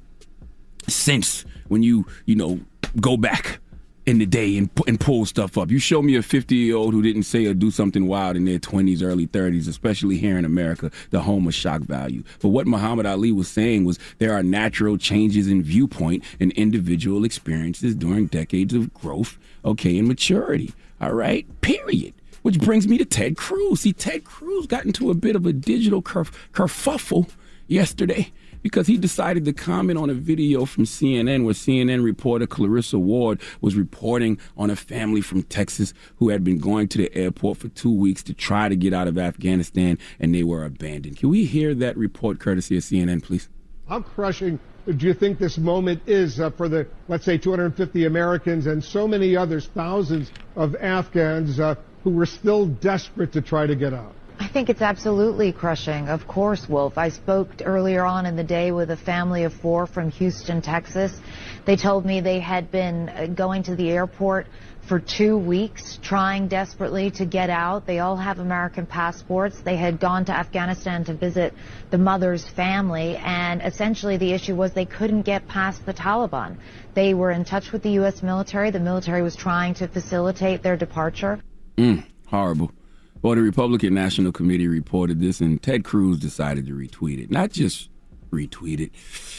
sense when you, you know, go back in the day and and pull stuff up. You show me a fifty-year-old who didn't say or do something wild in their twenties, early thirties, especially here in America, the home of shock value. But what Muhammad Ali was saying was there are natural changes in viewpoint and individual experiences during decades of growth, okay, and maturity, all right, period. Which brings me to Ted Cruz. See, Ted Cruz got into a bit of a digital kerf- kerfuffle yesterday because he decided to comment on a video from C N N where C N N reporter Clarissa Ward was reporting on a family from Texas who had been going to the airport for two weeks to try to get out of Afghanistan, and they were abandoned. Can we hear that report courtesy of C N N, please? How crushing do you think this moment is uh, for the, let's say, two hundred fifty Americans and so many others, thousands of Afghans uh, who were still desperate to try to get out? I think it's absolutely crushing. Of course, Wolf. I spoke earlier on in the day with a family of four from Houston, Texas. They told me they had been going to the airport for two weeks, trying desperately to get out. They all have American passports. They had gone to Afghanistan to visit the mother's family, and essentially the issue was they couldn't get past the Taliban. They were in touch with the U S military. The military was trying to facilitate their departure. Mm, horrible. Well, the Republican National Committee reported this, and Ted Cruz decided to retweet it. Not just retweet it.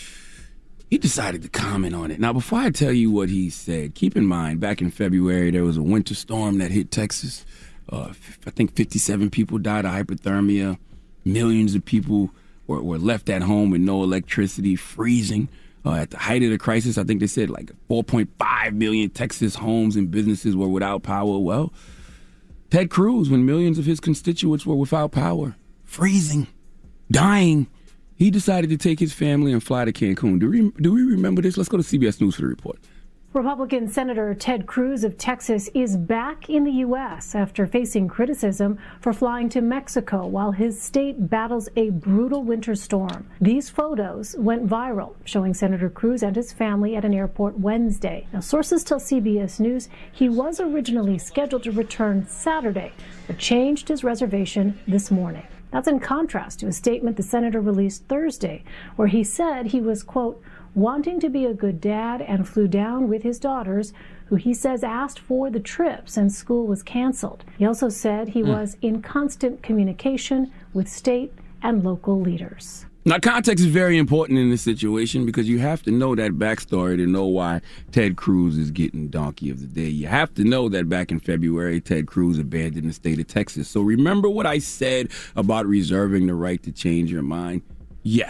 He decided to comment on it. Now, before I tell you what he said, keep in mind, back in February, there was a winter storm that hit Texas. Uh, I think fifty-seven people died of hypothermia. Millions of people were, were left at home with no electricity, freezing. Uh, at the height of the crisis, I think they said like four point five million Texas homes and businesses were without power. Well, Ted Cruz, when millions of his constituents were without power, freezing, dying, he decided to take his family and fly to Cancun. Do we, do we remember this? Let's go to C B S News for the report. Republican Senator Ted Cruz of Texas is back in the U S after facing criticism for flying to Mexico while his state battles a brutal winter storm. These photos went viral, showing Senator Cruz and his family at an airport Wednesday. Now, sources tell C B S News he was originally scheduled to return Saturday, but changed his reservation this morning. That's in contrast to a statement the senator released Thursday, where he said he was, quote, wanting to be a good dad and flew down with his daughters, who he says asked for the trip since school was canceled. He also said he mm. was in constant communication with state and local leaders. Now, context is very important in this situation because you have to know that backstory to know why Ted Cruz is getting Donkey of the Day. You have to know that back in February, Ted Cruz abandoned the state of Texas. So remember what I said about reserving the right to change your mind? Yes.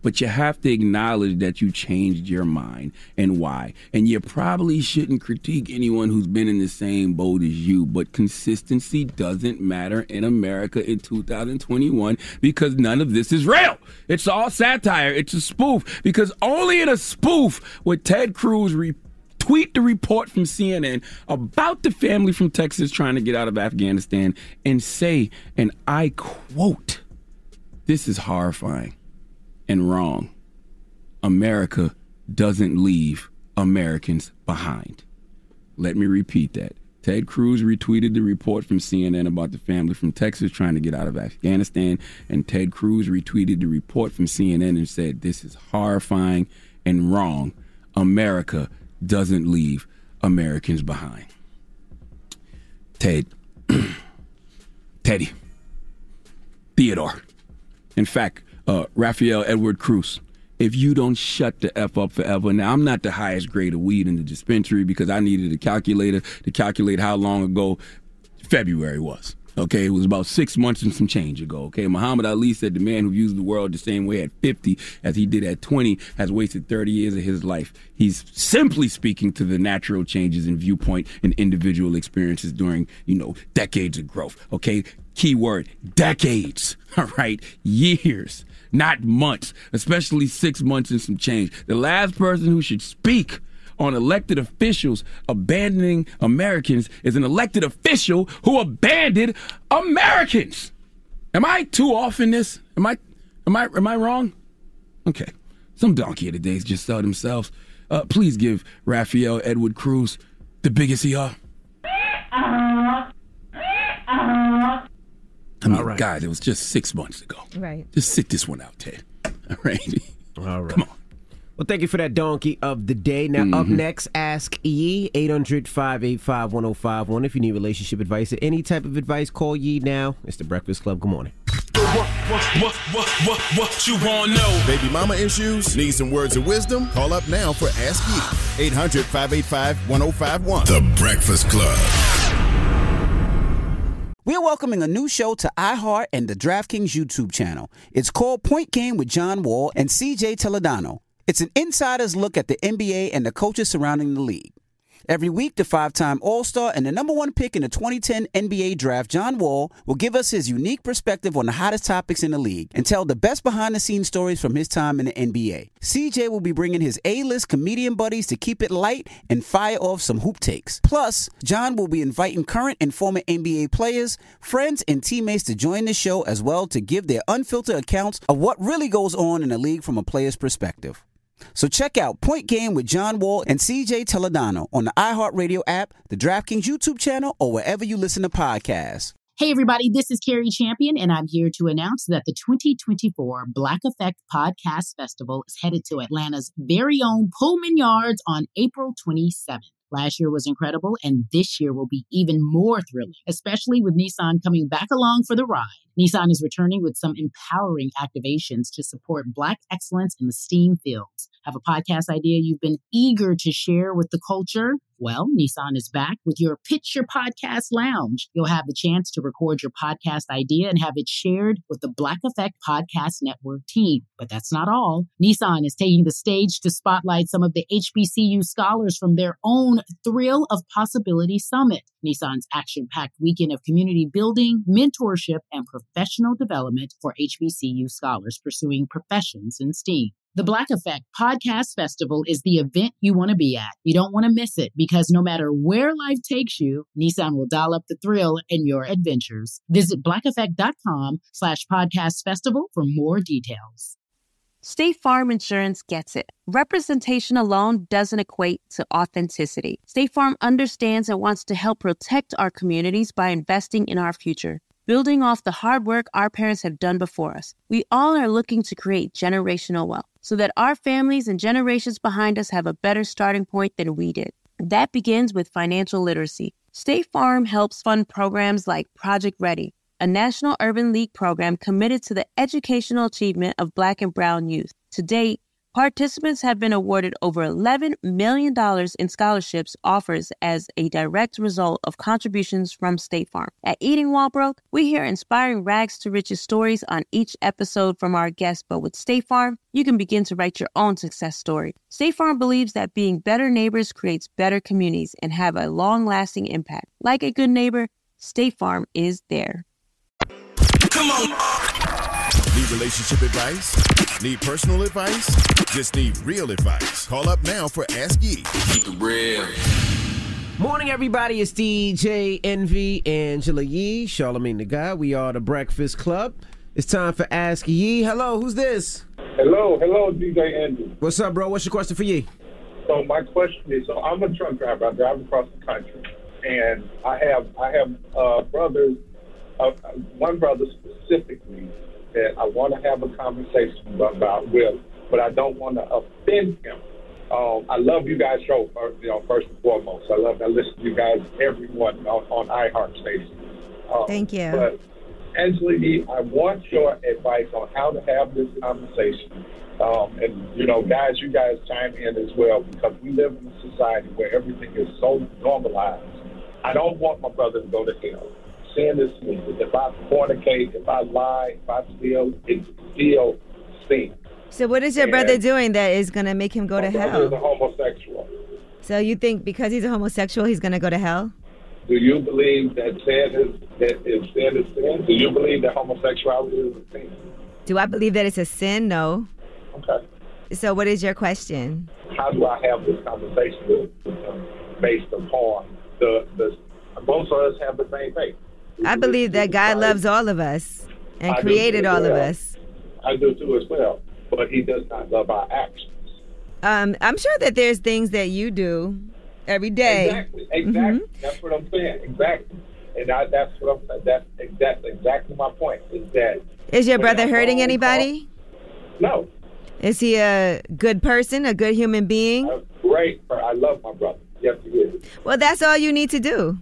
but you have to acknowledge that you changed your mind and why. And you probably shouldn't critique anyone who's been in the same boat as you, but consistency doesn't matter in America in two thousand twenty-one because none of this is real. It's all satire. It's a spoof because only in a spoof would Ted Cruz re- tweet the report from C N N about the family from Texas trying to get out of Afghanistan and say, and I quote, "This is horrifying and wrong. America doesn't leave Americans behind." Let me repeat that. Ted Cruz retweeted the report from C N N about the family from Texas trying to get out of Afghanistan, and Ted Cruz retweeted the report from C N N and said, "This is horrifying and wrong. America doesn't leave Americans behind." Ted, Teddy, Theodore, in fact, uh, Rafael Edward Cruz, if you don't shut the F up forever. Now, I'm not the highest grade of weed in the dispensary because I needed a calculator to calculate how long ago February was. Okay, it was about six months and some change ago. Okay, Muhammad Ali said the man who views the world the same way at fifty as he did at twenty has wasted thirty years of his life. He's simply speaking to the natural changes in viewpoint and individual experiences during, you know, decades of growth. Okay, keyword, decades. All right, years, not months, especially six months and some change. The last person who should speak on elected officials abandoning Americans is an elected official who abandoned Americans. Am I too off in this? Am I am I am I wrong? Okay. Some donkey of the days just sell themselves. Uh, please give Rafael Edward Cruz the biggest E R. I mean, right. Guys, it was just six months ago. Right. Just sit this one out, Ted. All right. All right. Come on. Well, thank you for that donkey of the day. Now, mm-hmm. up next, Ask Yee, eight hundred, five eight five, one oh five one. If you need relationship advice or any type of advice, call Yee now. It's the Breakfast Club. Good morning. What, what, what, what, what, what you want to know? Baby mama issues? Need some words of wisdom? Call up now for Ask Yee. eight hundred, five eight five, one oh five one. The Breakfast Club. We're welcoming a new show to iHeart and the DraftKings YouTube channel. It's called Point Game with John Wall and C J Toledano. It's an insider's look at the N B A and the coaches surrounding the league. Every week, the five-time All-Star and the number one pick in the twenty ten N B A Draft, John Wall, will give us his unique perspective on the hottest topics in the league and tell the best behind-the-scenes stories from his time in the N B A. C J will be bringing his A-list comedian buddies to keep it light and fire off some hoop takes. Plus, John will be inviting current and former N B A players, friends, and teammates to join the show as well to give their unfiltered accounts of what really goes on in the league from a player's perspective. So check out Point Game with John Wall and C J Toledano on the iHeartRadio app, the DraftKings YouTube channel, or wherever you listen to podcasts. Hey, everybody, this is Carrie Champion, and I'm here to announce that the twenty twenty-four Black Effect Podcast Festival is headed to Atlanta's very own Pullman Yards on April twenty-seventh. Last year was incredible, and this year will be even more thrilling, especially with Nissan coming back along for the ride. Nissan is returning with some empowering activations to support Black excellence in the STEAM fields. Have a podcast idea you've been eager to share with the culture? Well, Nissan is back with your Pitch Your Podcast Lounge. You'll have the chance to record your podcast idea and have it shared with the Black Effect Podcast Network team. But that's not all. Nissan is taking the stage to spotlight some of the H B C U scholars from their own Thrill of Possibility Summit. Nissan's action-packed weekend of community building, mentorship, and professional development for H B C U scholars pursuing professions in STEAM. The Black Effect Podcast Festival is the event you want to be at. You don't want to miss it because no matter where life takes you, Nissan will dial up the thrill in your adventures. Visit blackeffect.com slash podcast festival for more details. State Farm Insurance gets it. Representation alone doesn't equate to authenticity. State Farm understands and wants to help protect our communities by investing in our future. Building off the hard work our parents have done before us, we all are looking to create generational wealth so that our families and generations behind us have a better starting point than we did. That begins with financial literacy. State Farm helps fund programs like Project Ready, a National Urban League program committed to the educational achievement of Black and Brown youth. To date, Participants have been awarded over eleven million dollars in scholarships offers as a direct result of contributions from State Farm. At Eating While Broke, we hear inspiring rags to riches stories on each episode from our guests, but with State Farm, you can begin to write your own success story. State Farm believes that being better neighbors creates better communities and have a long-lasting impact. Like a good neighbor, State Farm is there. Come on. Need relationship advice? Need personal advice? Just need real advice. Call up now for Ask Yee. Keep it real. Morning, everybody. It's D J Envy, Angela Yee, Charlamagne the God. We are the Breakfast Club. It's time for Ask Yee. Hello, who's this? Hello, hello, D J Envy. What's up, bro? What's your question for Yee? So my question is, so I'm a truck driver. I drive across the country, and I have I have uh, brothers, uh, one brother specifically that I want to have a conversation about with, but I don't want to offend him. Um, I love you guys' show, first, you know, first and foremost. I love I listen to you guys every morning on, on iHeart Station. Um, Thank you. But Angela Yee, I want your advice on how to have this conversation. Um, and, you know, guys, you guys chime in as well, because we live in a society where everything is so normalized. I don't want my brother to go to hell. Sin is sin. If I fornicate, if I lie, if I steal, it's still sin. So what is your and brother doing that is going to make him go to my hell? brother is a homosexual. So you think because he's a homosexual, he's going to go to hell? Do you believe that sin is that is sin is sin? Do you believe that homosexuality is a sin? Do I believe that it's a sin? No. Okay. So what is your question? How do I have this conversation with, with them based upon the, the most of us have the same faith? I believe that God loves all of us and I created all well. of us. I do too as well, but he does not love our actions. Um, I'm sure that there's things that you do every day. Exactly, exactly. Mm-hmm. That's what I'm saying. Exactly, and I, that's what I'm saying. That's exactly exactly my point. Is that is your brother hurting anybody? No. Is he a good person, a good human being? Uh, great. I love my brother. Yes, he is. Well, that's all you need to do.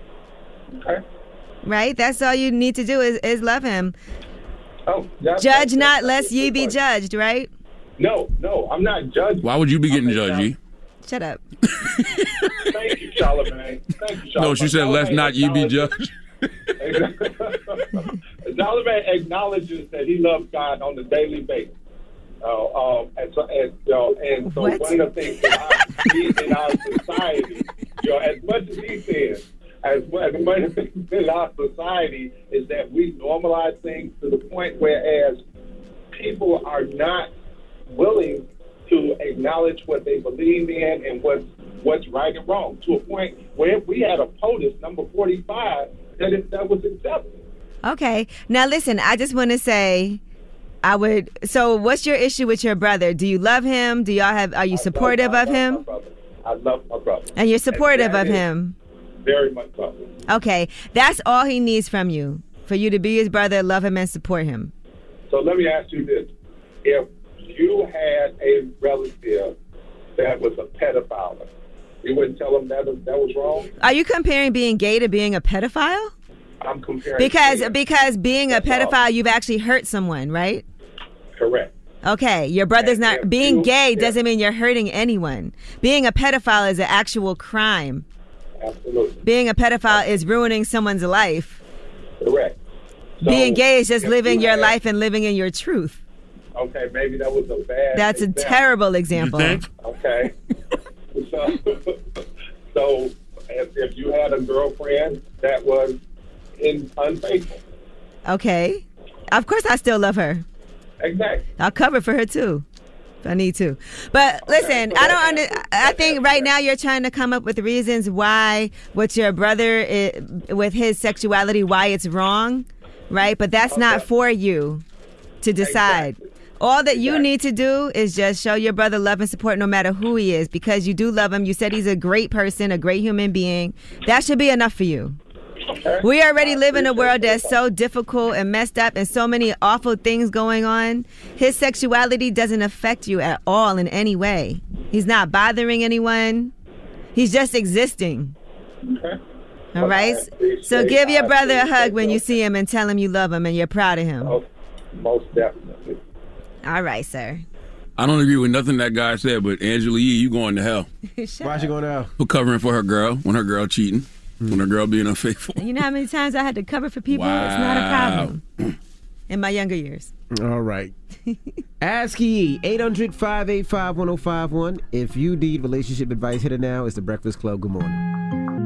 Okay. Right? That's all you need to do is, is love him. Oh, that's, Judge that's, not, that's, lest that's ye be point. judged, right? No, no, I'm not judging. Why would you be getting judged, Yee? Shut up. Thank you, Charlamagne. Thank you, Charlamagne. No, she said, "Let's not ye be judged." Charlamagne acknowledges that he loves God on a daily basis. Uh, um, and so, and, you know, and so What? one of the things that I, in our society, you know, as much as he says, as much as one of the things in our society is that we normalize things to the point whereas people are not willing to acknowledge what they believe in and what's what's right and wrong, to a point where if we had a POTUS number forty-five, that it, that was accepted. Okay. Now, listen, I just want to say, I would, so what's your issue with your brother? Do you love him? Do y'all have, are you supportive love, of I him? love my brother. I love my brother. And you're supportive And of that is him? Very much so. Okay. That's all he needs from you, for you to be his brother, love him, and support him. So let me ask you this. If you had a relative that was a pedophile, you wouldn't tell him that that was wrong? Are you comparing being gay to being a pedophile? I'm comparing. Because gay. because being a That's all. pedophile, you've actually hurt someone, right? Correct. Okay, your brother's And not if being you- gay if- doesn't mean you're hurting anyone. Being a pedophile is an actual crime. Absolutely. Being a pedophile is ruining someone's life. Correct. So Being gay is just if living you your had- life and living in your truth. Okay, maybe that was a bad. That's a example. terrible example. Okay. so, so if, if you had a girlfriend that was in unfaithful. Okay. Of course I still love her. Exactly. I'll cover for her too, if I need to. But listen, so I that don't under. answers- I think right now you're trying to come up with reasons why what your brother i with his sexuality, why it's wrong, right? But that's not Okay. for you to decide. Exactly. All that you Exactly. need to do is just show your brother love and support no matter who he is, because you do love him. You said he's a great person, a great human being. That should be enough for you. Okay. We already live in a world appreciate that's so difficult and messed up and so many awful things going on. His sexuality doesn't affect you at all in any way. He's not bothering anyone. He's just existing. Okay. All right? So give your brother a hug when you see him and tell him you love him and you're proud of him. Most, most definitely. All right, sir. I don't agree with nothing that guy said, but Angela Yee, you going to hell. Why she going to hell? For covering for her girl, when her girl cheating, mm. when her girl being unfaithful. You know how many times I had to cover for people? Wow. It's not a problem. In my younger years. All right. Ask Yee, eight hundred, five eight five, one oh five one. If you need relationship advice, hit it now. It's The Breakfast Club. Good morning.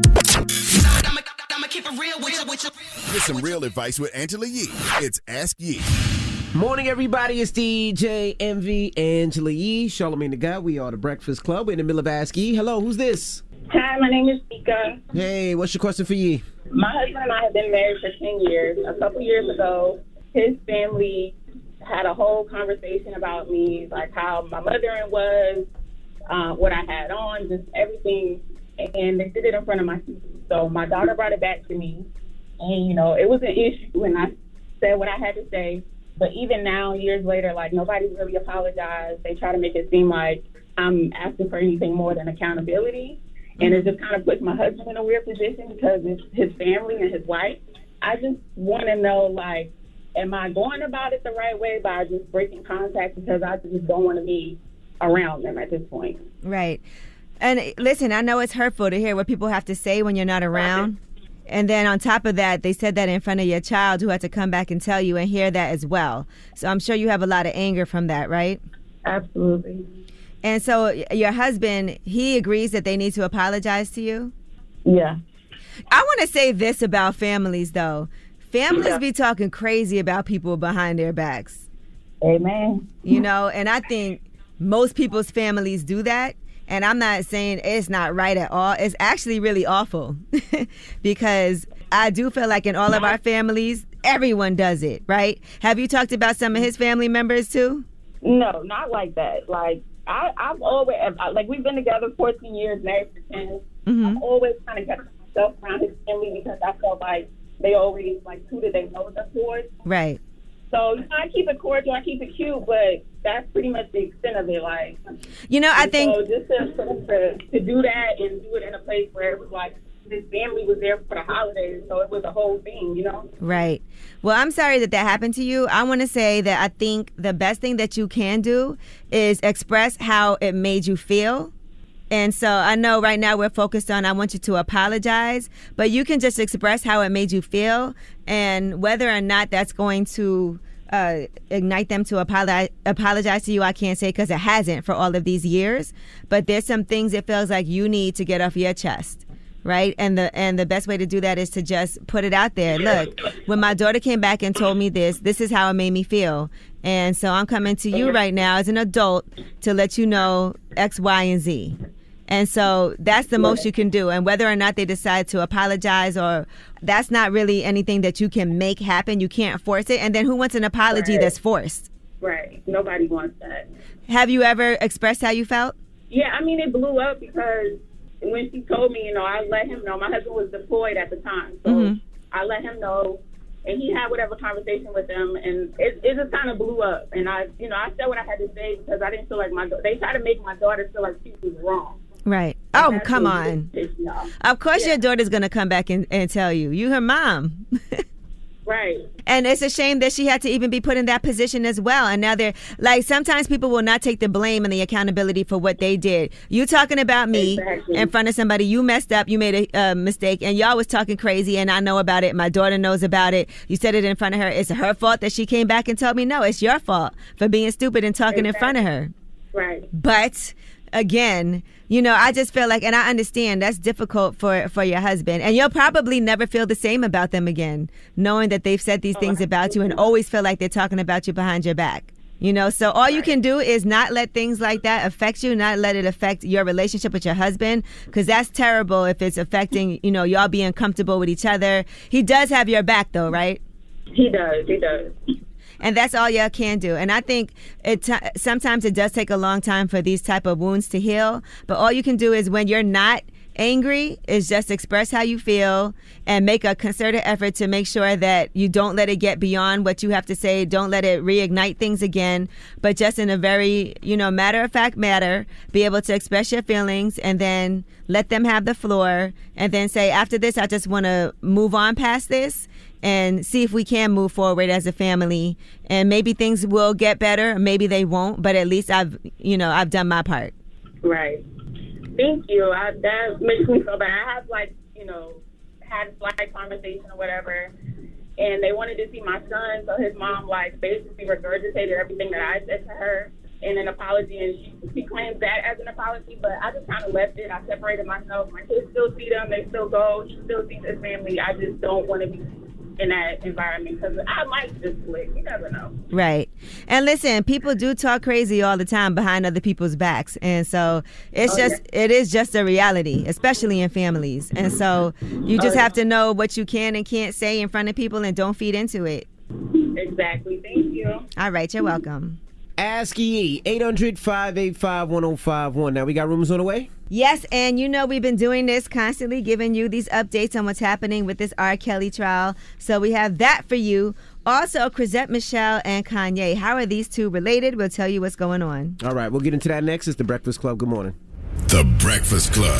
Get some real advice with Angela Yee. It's Ask Yee. Morning, everybody. It's D J Envy, Angela Yee, Charlamagne the God. We are The Breakfast Club. We're in the middle of Ask Yee. Hello, who's this? Hi, my name is Tika. Hey, what's your question for Yee? My husband and I have been married for ten years. A couple years ago, his family had a whole conversation about me, like how my mothering was, uh, what I had on, just everything. And they did it in front of my sister. So my daughter brought it back to me. And, you know, it was an issue, and I said what I had to say. But even now, years later, like, nobody really apologized. They try to make it seem like I'm asking for anything more than accountability. And it just kind of puts my husband in a weird position because it's his family and his wife. I just want to know, like, am I going about it the right way by just breaking contact because I just don't want to be around them at this point? Right. And listen, I know it's hurtful to hear what people have to say when you're not around. And then on top of that, they said that in front of your child who had to come back and tell you and hear that as well. So I'm sure you have a lot of anger from that, right? Absolutely. And so your husband, he agrees that they need to apologize to you? Yeah. I want to say this about families, though. Families Yeah. be talking crazy about people behind their backs. Amen. You know, and I think most people's families do that. And I'm not saying it's not right at all. It's actually really awful because I do feel like in all of our families, everyone does it, right? Have you talked about some of his family members too? No, not like that. Like, I, I've always, like, we've been together fourteen years, married for ten. Mm-hmm. I've always kind of kept myself around his family because I felt like they always, like, suited their nose up towards. Right. So, you know, I keep it cordial, I keep it cute, but that's pretty much the extent of it. Like, you know, I think so just to, to to do that and do it in a place where it was like his family was there for the holidays, so it was a whole thing, you know. Right. Well, I'm sorry that that happened to you. I want to say that I think the best thing that you can do is express how it made you feel. And so I know right now we're focused on I want you to apologize, but you can just express how it made you feel and whether or not that's going to uh, ignite them to apologize, apologize to you. I can't say because it hasn't for all of these years, but there's some things it feels like you need to get off your chest. Right. And the and the best way to do that is to just put it out there. Look, when my daughter came back and told me this, this is how it made me feel. And so I'm coming to you right now as an adult to let you know X, Y, and Z. And so that's the most you can do. And whether or not they decide to apologize or that's not really anything that you can make happen. You can't force it. And then who wants an apology Right. that's forced? Right. Nobody wants that. Have you ever expressed how you felt? Yeah, I mean, it blew up because when she told me, you know, I let him know. My husband was deployed at the time. So Mm-hmm. I let him know, and he had whatever conversation with them, and it, it just kind of blew up. And I, you know, I said what I had to say because I didn't feel like my, they tried to make my daughter feel like she was wrong. Right. Oh, That's come what on. it is, y'all. Of course Yeah. your daughter's going to come back and, and tell you. You her mom. Right. And it's a shame that she had to even be put in that position as well. And now they're like, sometimes people will not take the blame and the accountability for what they did. You talking about me Exactly. in front of somebody, you messed up, you made a uh, mistake, and y'all was talking crazy, and I know about it. My daughter knows about it. You said it in front of her. It's her fault that she came back and told me, no, it's your fault for being stupid and talking Exactly. in front of her. Right. But again, you know, I just feel like, and I understand that's difficult for, for your husband. And you'll probably never feel the same about them again, knowing that they've said these things about you and always feel like they're talking about you behind your back. You know, so all you can do is not let things like that affect you, not let it affect your relationship with your husband, because that's terrible if it's affecting, you know, y'all being comfortable with each other. He does have your back, though, right? He does. He does. And that's all y'all can do. And I think it t- sometimes it does take a long time for these type of wounds to heal. But all you can do is when you're not angry is just express how you feel and make a concerted effort to make sure that you don't let it get beyond what you have to say. Don't let it reignite things again. But just in a very, you know, matter-of-fact manner, be able to express your feelings and then let them have the floor and then say, after this, I just want to move on past this. and see if we can move forward as a family. And maybe things will get better, maybe they won't, but at least I've, you know, I've done my part. Right. Thank you. I, that makes me feel better. I have, like, you know, had a slight conversation or whatever, and they wanted to see my son, so his mom, like, basically regurgitated everything that I said to her in an apology, and she, she claims that as an apology, but I just kind of left it. I separated myself. My kids still see them. They still go. He still sees his family. I just don't want to be in that environment because I might just click. You never know. Right. And listen, people do talk crazy all the time behind other people's backs. And so it's Oh, just, yeah. it is just a reality, especially in families. And so you just Oh, yeah. have to know what you can and can't say in front of people and don't feed into it. Exactly. Thank you. All right. You're welcome. Ask Ye, eight hundred, five eight five, one oh five one. Now we got rumors on the way? Yes, and you know we've been doing this constantly, giving you these updates on what's happening with this R. Kelly trial. So we have that for you. Also, Chrisette Michele and Kanye. How are these two related? We'll tell you what's going on. All right, we'll get into that next. It's The Breakfast Club. Good morning. The Breakfast Club.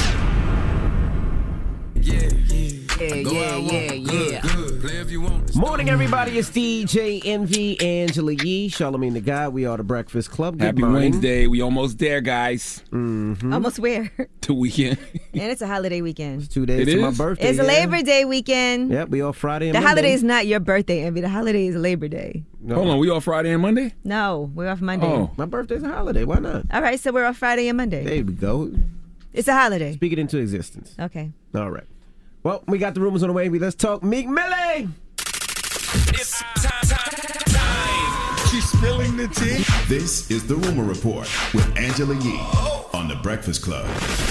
Yeah, Yeah, yeah, yeah, yeah. Play if you want. Morning, everybody. It's D J Envy, Angela Yee, Charlamagne the God. We are The Breakfast Club. Good Happy morning. Wednesday. We almost there, guys. Mm-hmm. Almost where? The weekend. And it's a holiday weekend. Two days It to my is? birthday. It's a yeah. Labor Day weekend. Yep, we off Friday and The Monday. holiday is not your birthday, Envy. The holiday is Labor Day. No. Hold on, we off Friday and Monday? No, we're off Monday. Oh. My birthday's a holiday. Why not? All right, so we're off Friday and Monday. There we go. It's a holiday. Speak it into existence. Okay. All right. Well, we got the rumors on the way. Let's talk Meek Millie. It's time, time, time. She's spilling the tea. This is the Rumor Report with Angela Yee on The Breakfast Club.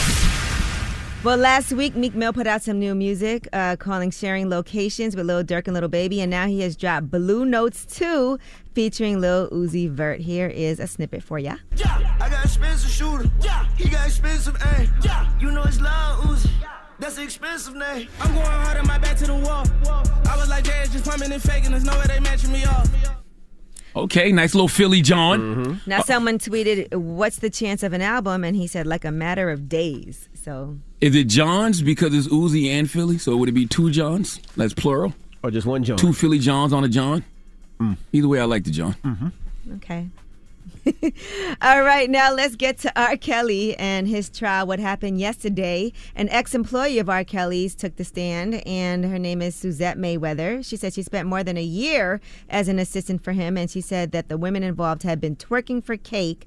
Well, last week, Meek Mill put out some new music uh, calling Sharing Locations with Lil Durk and Lil Baby, and now he has dropped Blue Notes two featuring Lil Uzi Vert. Here is a snippet for ya. Yeah, I got expensive shooter. Yeah, he got expensive aim. Yeah, you know it's loud Uzi. That's an expensive name. I'm going hard on my back to the wall. I was like, Jazz, just plumbing and faking. There's no way they matching me off. Okay, nice little Philly John. Mm-hmm. Now, someone tweeted, what's the chance of an album? And he said, like a matter of days. So, Is it Johns because it's Uzi and Philly? So would it be two Johns? That's plural? Or just one John? Two Philly Johns on a John? Mm. Either way, I like the John. Mm-hmm. okay. All right, now let's get to R. Kelly and his trial. What happened yesterday? An ex-employee of R. Kelly's took the stand, and her name is Suzette Mayweather. She said she spent more than a year as an assistant for him, and she said that the women involved had been twerking for cake,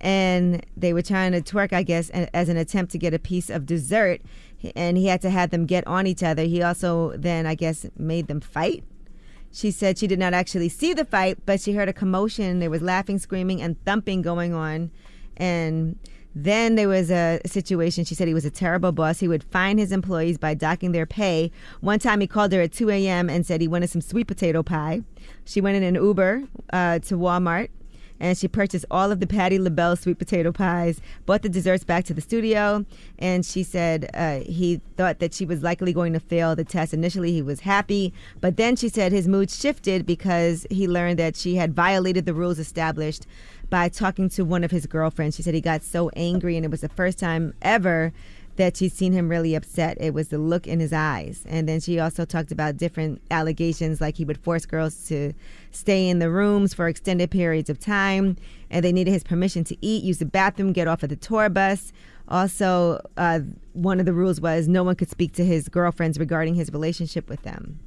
and they were trying to twerk, I guess, as an attempt to get a piece of dessert, and he had to have them get on each other. He also then, I guess, made them fight. She said she did not actually see the fight, but she heard a commotion. There was laughing, screaming, and thumping going on. And then there was a situation. She said he was a terrible boss. He would fine his employees by docking their pay. One time he called her at two a.m. and said he wanted some sweet potato pie. She went in an Uber uh, to Walmart, and she purchased all of the Patti LaBelle sweet potato pies, brought the desserts back to the studio, and she said uh, he thought that she was likely going to fail the test. Initially, he was happy, but then she said his mood shifted because he learned that she had violated the rules established by talking to one of his girlfriends. She said he got so angry, and it was the first time ever that she'd seen him really upset. It was the look in his eyes. And then she also talked about different allegations, like he would force girls to stay in the rooms for extended periods of time, and they needed his permission to eat, use the bathroom, get off of the tour bus. Also, uh, one of the rules was no one could speak to his girlfriends regarding his relationship with them.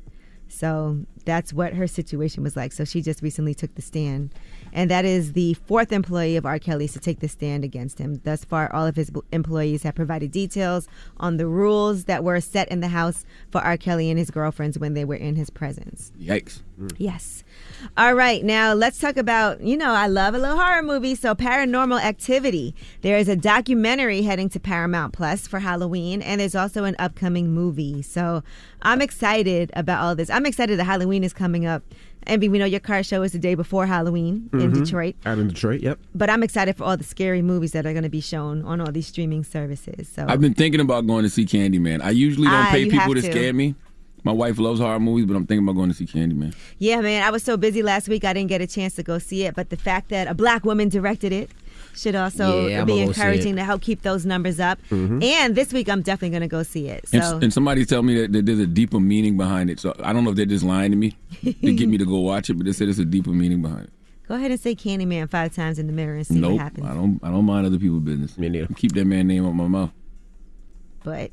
So that's what her situation was like. So she just recently took the stand. And that is the fourth employee of R. Kelly's to take the stand against him. Thus far, all of his employees have provided details on the rules that were set in the house for R. Kelly and his girlfriends when they were in his presence. Yikes. Mm. Yes. All right. Now let's talk about, you know, I love a little horror movie. So Paranormal Activity. There is a documentary heading to Paramount Plus for Halloween, and there's also an upcoming movie. So I'm excited about all this. I'm excited that Halloween is coming up. Envy, we know your car show is the day before Halloween in Mm-hmm. Detroit. Out in Detroit, yep. But I'm excited for all the scary movies that are going to be shown on all these streaming services. So I've been thinking about going to see Candyman. I usually don't Ah, pay you people have to to. scare me. My wife loves horror movies, but I'm thinking about going to see Candyman. Yeah, man, I was so busy last week I didn't get a chance to go see it. But the fact that a black woman directed it, should also Yeah, be I'ma go see encouraging it. to help keep those numbers up. Mhm. And this week, I'm definitely going to go see it. So. And, and somebody tell me that, that there's a deeper meaning behind it. So I don't know if they're just lying to me to get me to go watch it, but they said there's a deeper meaning behind it. Go ahead and say Candyman five times in the mirror and see Nope, what happens. I don't. I don't mind other people's business. Me neither. Keep that man name out my mouth. But.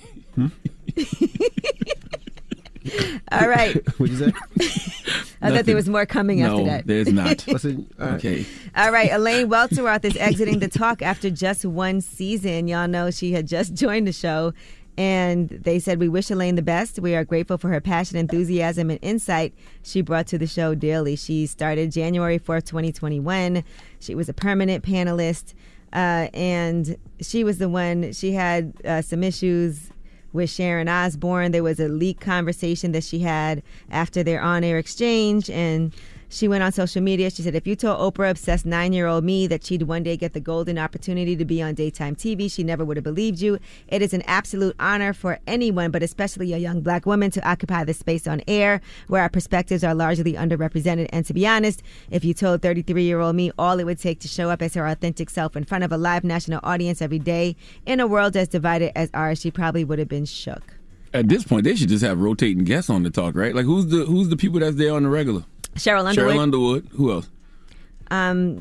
All right. What'd you say? I thought there was more coming no, after that. there's not. Listen, all right. Okay. All right, Elaine Welteroth is exiting the talk after just one season. Y'all know she had just joined the show, and they said, we wish Elaine the best. We are grateful for her passion, enthusiasm, and insight she brought to the show daily. She started January fourth, twenty twenty-one. She was a permanent panelist, uh, and she was the one, she had uh, some issues with Sharon Osbourne. There was a leaked conversation that she had after their on-air exchange, and she went on social media. She said, if you told Oprah-obsessed nine-year-old me that she'd one day get the golden opportunity to be on daytime T V, she never would have believed you. It is an absolute honor for anyone, but especially a young black woman, to occupy the space on air where our perspectives are largely underrepresented. And to be honest, if you told thirty-three-year-old me all it would take to show up as her authentic self in front of a live national audience every day in a world as divided as ours, she probably would have been shook. At this point, they should just have rotating guests on the talk, right? Like who's the who's the people that's there on the regular? Cheryl Underwood. Cheryl Underwood. Who else? Um,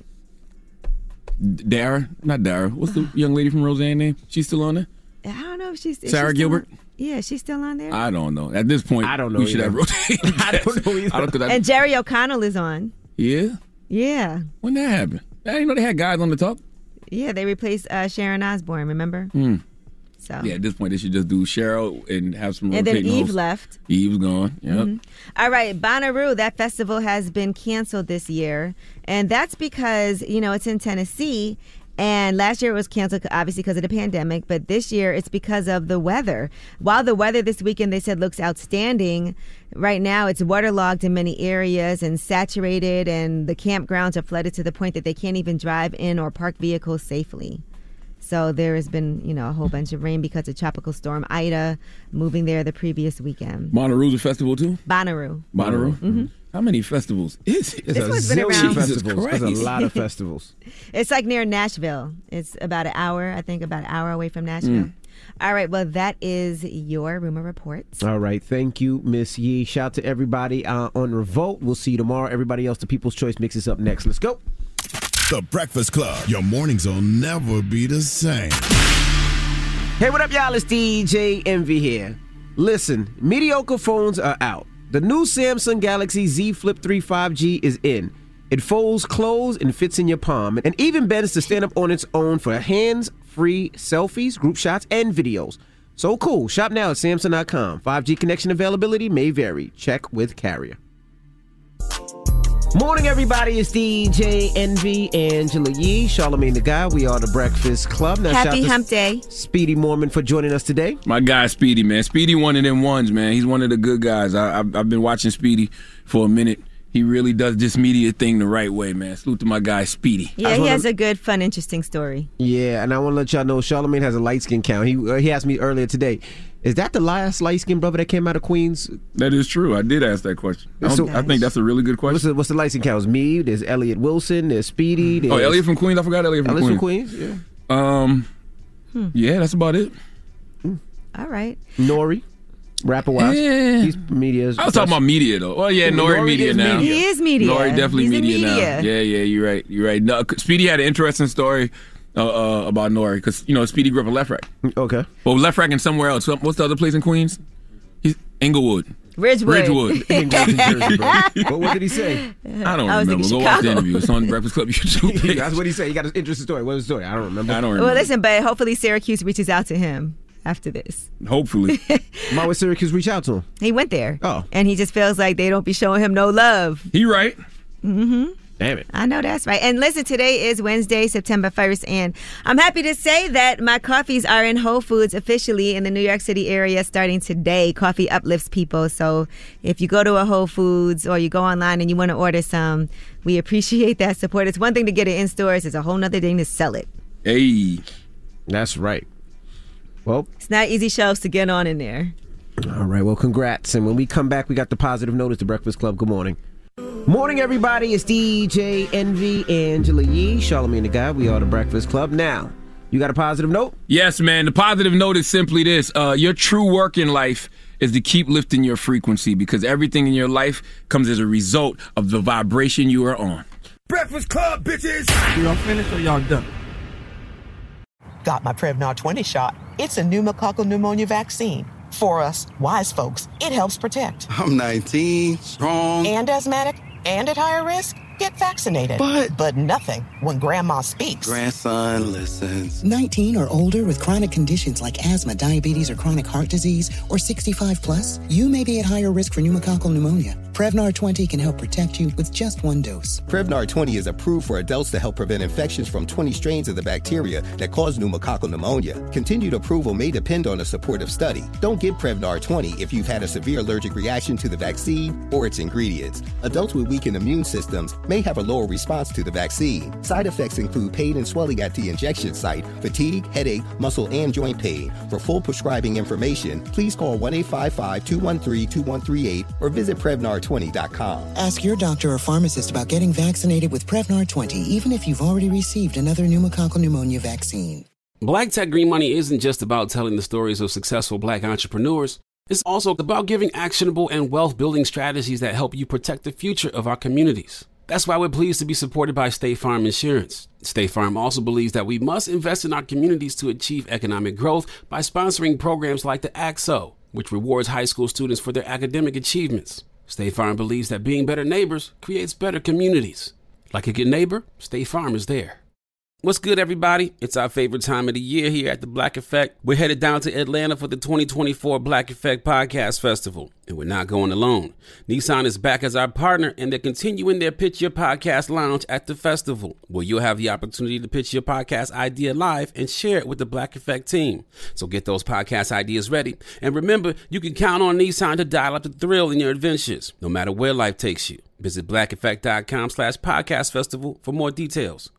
Dara, not Dara. What's the young lady from Roseanne name? She's still on there? I don't know if she's... is Sarah she still Gilbert? on- Yeah, she's still on there. I don't know. At this point, I don't know we should either. have rotating guests. I don't know either. I don't, 'cause I- And Jerry O'Connell is on. yeah? Yeah. When that happened? I didn't know they had guys on the talk. Yeah, they replaced uh, Sharon Osbourne, remember? Hmm. So. Yeah, at this point, they should just do Cheryl and have some And then rotating Eve hosts. left. Eve's gone. Yep. Mhm. All right, Bonnaroo, that festival has been canceled this year. And that's because, you know, it's in Tennessee. And last year it was canceled, obviously, because of the pandemic. But this year it's because of the weather. While the weather this weekend, they said, looks outstanding, right now it's waterlogged in many areas and saturated. And the campgrounds are flooded to the point that they can't even drive in or park vehicles safely. So there has been, you know, a whole bunch of rain because of Tropical Storm Ida moving there the previous weekend. Bonnaroo's a festival, too? Bonnaroo. Bonnaroo? Mm-hmm. How many festivals is it? This one's been around. Jesus festivals. Christ. There's a lot of festivals. It's like near Nashville. It's about an hour, I think, about an hour away from Nashville. Mm. All right, well, that is your Rumor Report. All right. Thank you, Miss Yee. Shout out to everybody uh, on Revolt. We'll see you tomorrow. Everybody else, the People's Choice mixes up next. Let's go. The Breakfast Club. Your mornings will never be the same. Hey, what up, y'all? It's D J Envy here. Listen, mediocre phones are out. The new Samsung Galaxy Z Flip three five G is in. It folds, close, and fits in your palm, and even bends to stand up on its own for hands-free selfies, group shots, and videos. So cool. Shop now at Samsung dot com. five G connection availability may vary. Check with carrier. Morning, everybody. It's D J Envy, Angela Yee, Charlamagne the Guy. We are the Breakfast Club. Now, Happy shout out Hump to Day. Speedy Mormon for joining us today. My guy Speedy, man. Speedy one of them ones, man. He's one of the good guys. I, I've, I've been watching Speedy for a minute. He really does this media thing the right way, man. Salute to my guy Speedy. Yeah, he has a good, fun, interesting story. Yeah, and I want to let y'all know Charlamagne has a light skin count. He uh, he asked me earlier today, is that the last light skinned brother that came out of Queens? That is true. I did ask that question. I, So- I think that's a really good question. What's the, what's the light skin count? It's me, there's Elliot Wilson, there's Speedy. There's Oh, Elliot from Queens. I forgot Elliot from Elliot Queens. from Queens, yeah. Um, Hmm. yeah, that's about it. All right. Nori, rapper wise. Yeah. He's media. I was talking about media though. Well, yeah, Nori, Nori media is now. media. He is media. Nori definitely He's in media, now. media. Yeah, yeah, you're right. You're right. No, Speedy had an interesting story uh, uh, about Nori because you know Speedy grew up in Left Rack. Okay. Well, Left Rack and somewhere else. What's the other place in Queens? He's Inglewood. Ridgewood. Ridgewood. Inglewood, New Jersey, bro. But what did he say? I don't I was remember. thinking Go watch the Chicago. interview. It's on the Breakfast Club YouTube page. That's what he said. He got an interesting story. What was the story? I don't remember. I don't remember. Well, listen, but hopefully Syracuse reaches out to him after this. Hopefully. Why would Syracuse reach out to him? He went there. Oh. And he just feels like they don't be showing him no love. He right. Mm-hmm. Damn it. I know that's right. And listen, today is Wednesday, September first, and I'm happy to say that my coffees are in Whole Foods officially in the New York City area starting today. Coffee uplifts people. So if you go to a Whole Foods or you go online and you want to order some, we appreciate that support. It's one thing to get it in stores. It's a whole nother thing to sell it. Hey. That's right. Well, It's not easy shelves to get on in there. all right. Well, congrats. And when we come back, we got the positive notice, the Breakfast Club. Good morning. Morning, everybody. It's D J Envy, Angela Yee, Charlamagne the Guy. We are the Breakfast Club. Now, you got a positive note? Yes, man. The positive note is simply this. Uh, your true work in life is to keep lifting your frequency, because everything in your life comes as a result of the vibration you are on. Breakfast Club, bitches! Y'all finished or y'all done? Got my Prevnar twenty shot. It's a pneumococcal pneumonia vaccine. For us, wise folks, it helps protect. I'm nineteen, strong. And asthmatic, and at higher risk. Get vaccinated. But... But nothing when grandma speaks. Grandson listens. nineteen or older with chronic conditions like asthma, diabetes, or chronic heart disease, or sixty-five plus, you may be at higher risk for pneumococcal pneumonia. Prevnar twenty can help protect you with just one dose. Prevnar twenty is approved for adults to help prevent infections from twenty strains of the bacteria that cause pneumococcal pneumonia. Continued approval may depend on a supportive study. Don't get Prevnar twenty if you've had a severe allergic reaction to the vaccine or its ingredients. Adults with weakened immune systems may have a lower response to the vaccine. Side effects include pain and swelling at the injection site, fatigue, headache, muscle, and joint pain. For full prescribing information, please call one eight five five, two one three, two one three eight or visit Prevnar twenty dot com. Ask your doctor or pharmacist about getting vaccinated with Prevnar twenty, even if you've already received another pneumococcal pneumonia vaccine. Black Tech Green Money isn't just about telling the stories of successful black entrepreneurs. It's also about giving actionable and wealth-building strategies that help you protect the future of our communities. That's why we're pleased to be supported by State Farm Insurance. State Farm also believes that we must invest in our communities to achieve economic growth by sponsoring programs like the A C S O, which rewards high school students for their academic achievements. State Farm believes that being better neighbors creates better communities. Like a good neighbor, State Farm is there. What's good, everybody? It's our favorite time of the year here at the Black Effect. We're headed down to Atlanta for the twenty twenty-four Black Effect Podcast Festival, and we're not going alone. Nissan is back as our partner, and they're continuing their Pitch Your Podcast Lounge at the festival, where you'll have the opportunity to pitch your podcast idea live and share it with the Black Effect team. So get those podcast ideas ready. And remember, you can count on Nissan to dial up the thrill in your adventures, no matter where life takes you. Visit black effect dot com slash podcast festival for more details.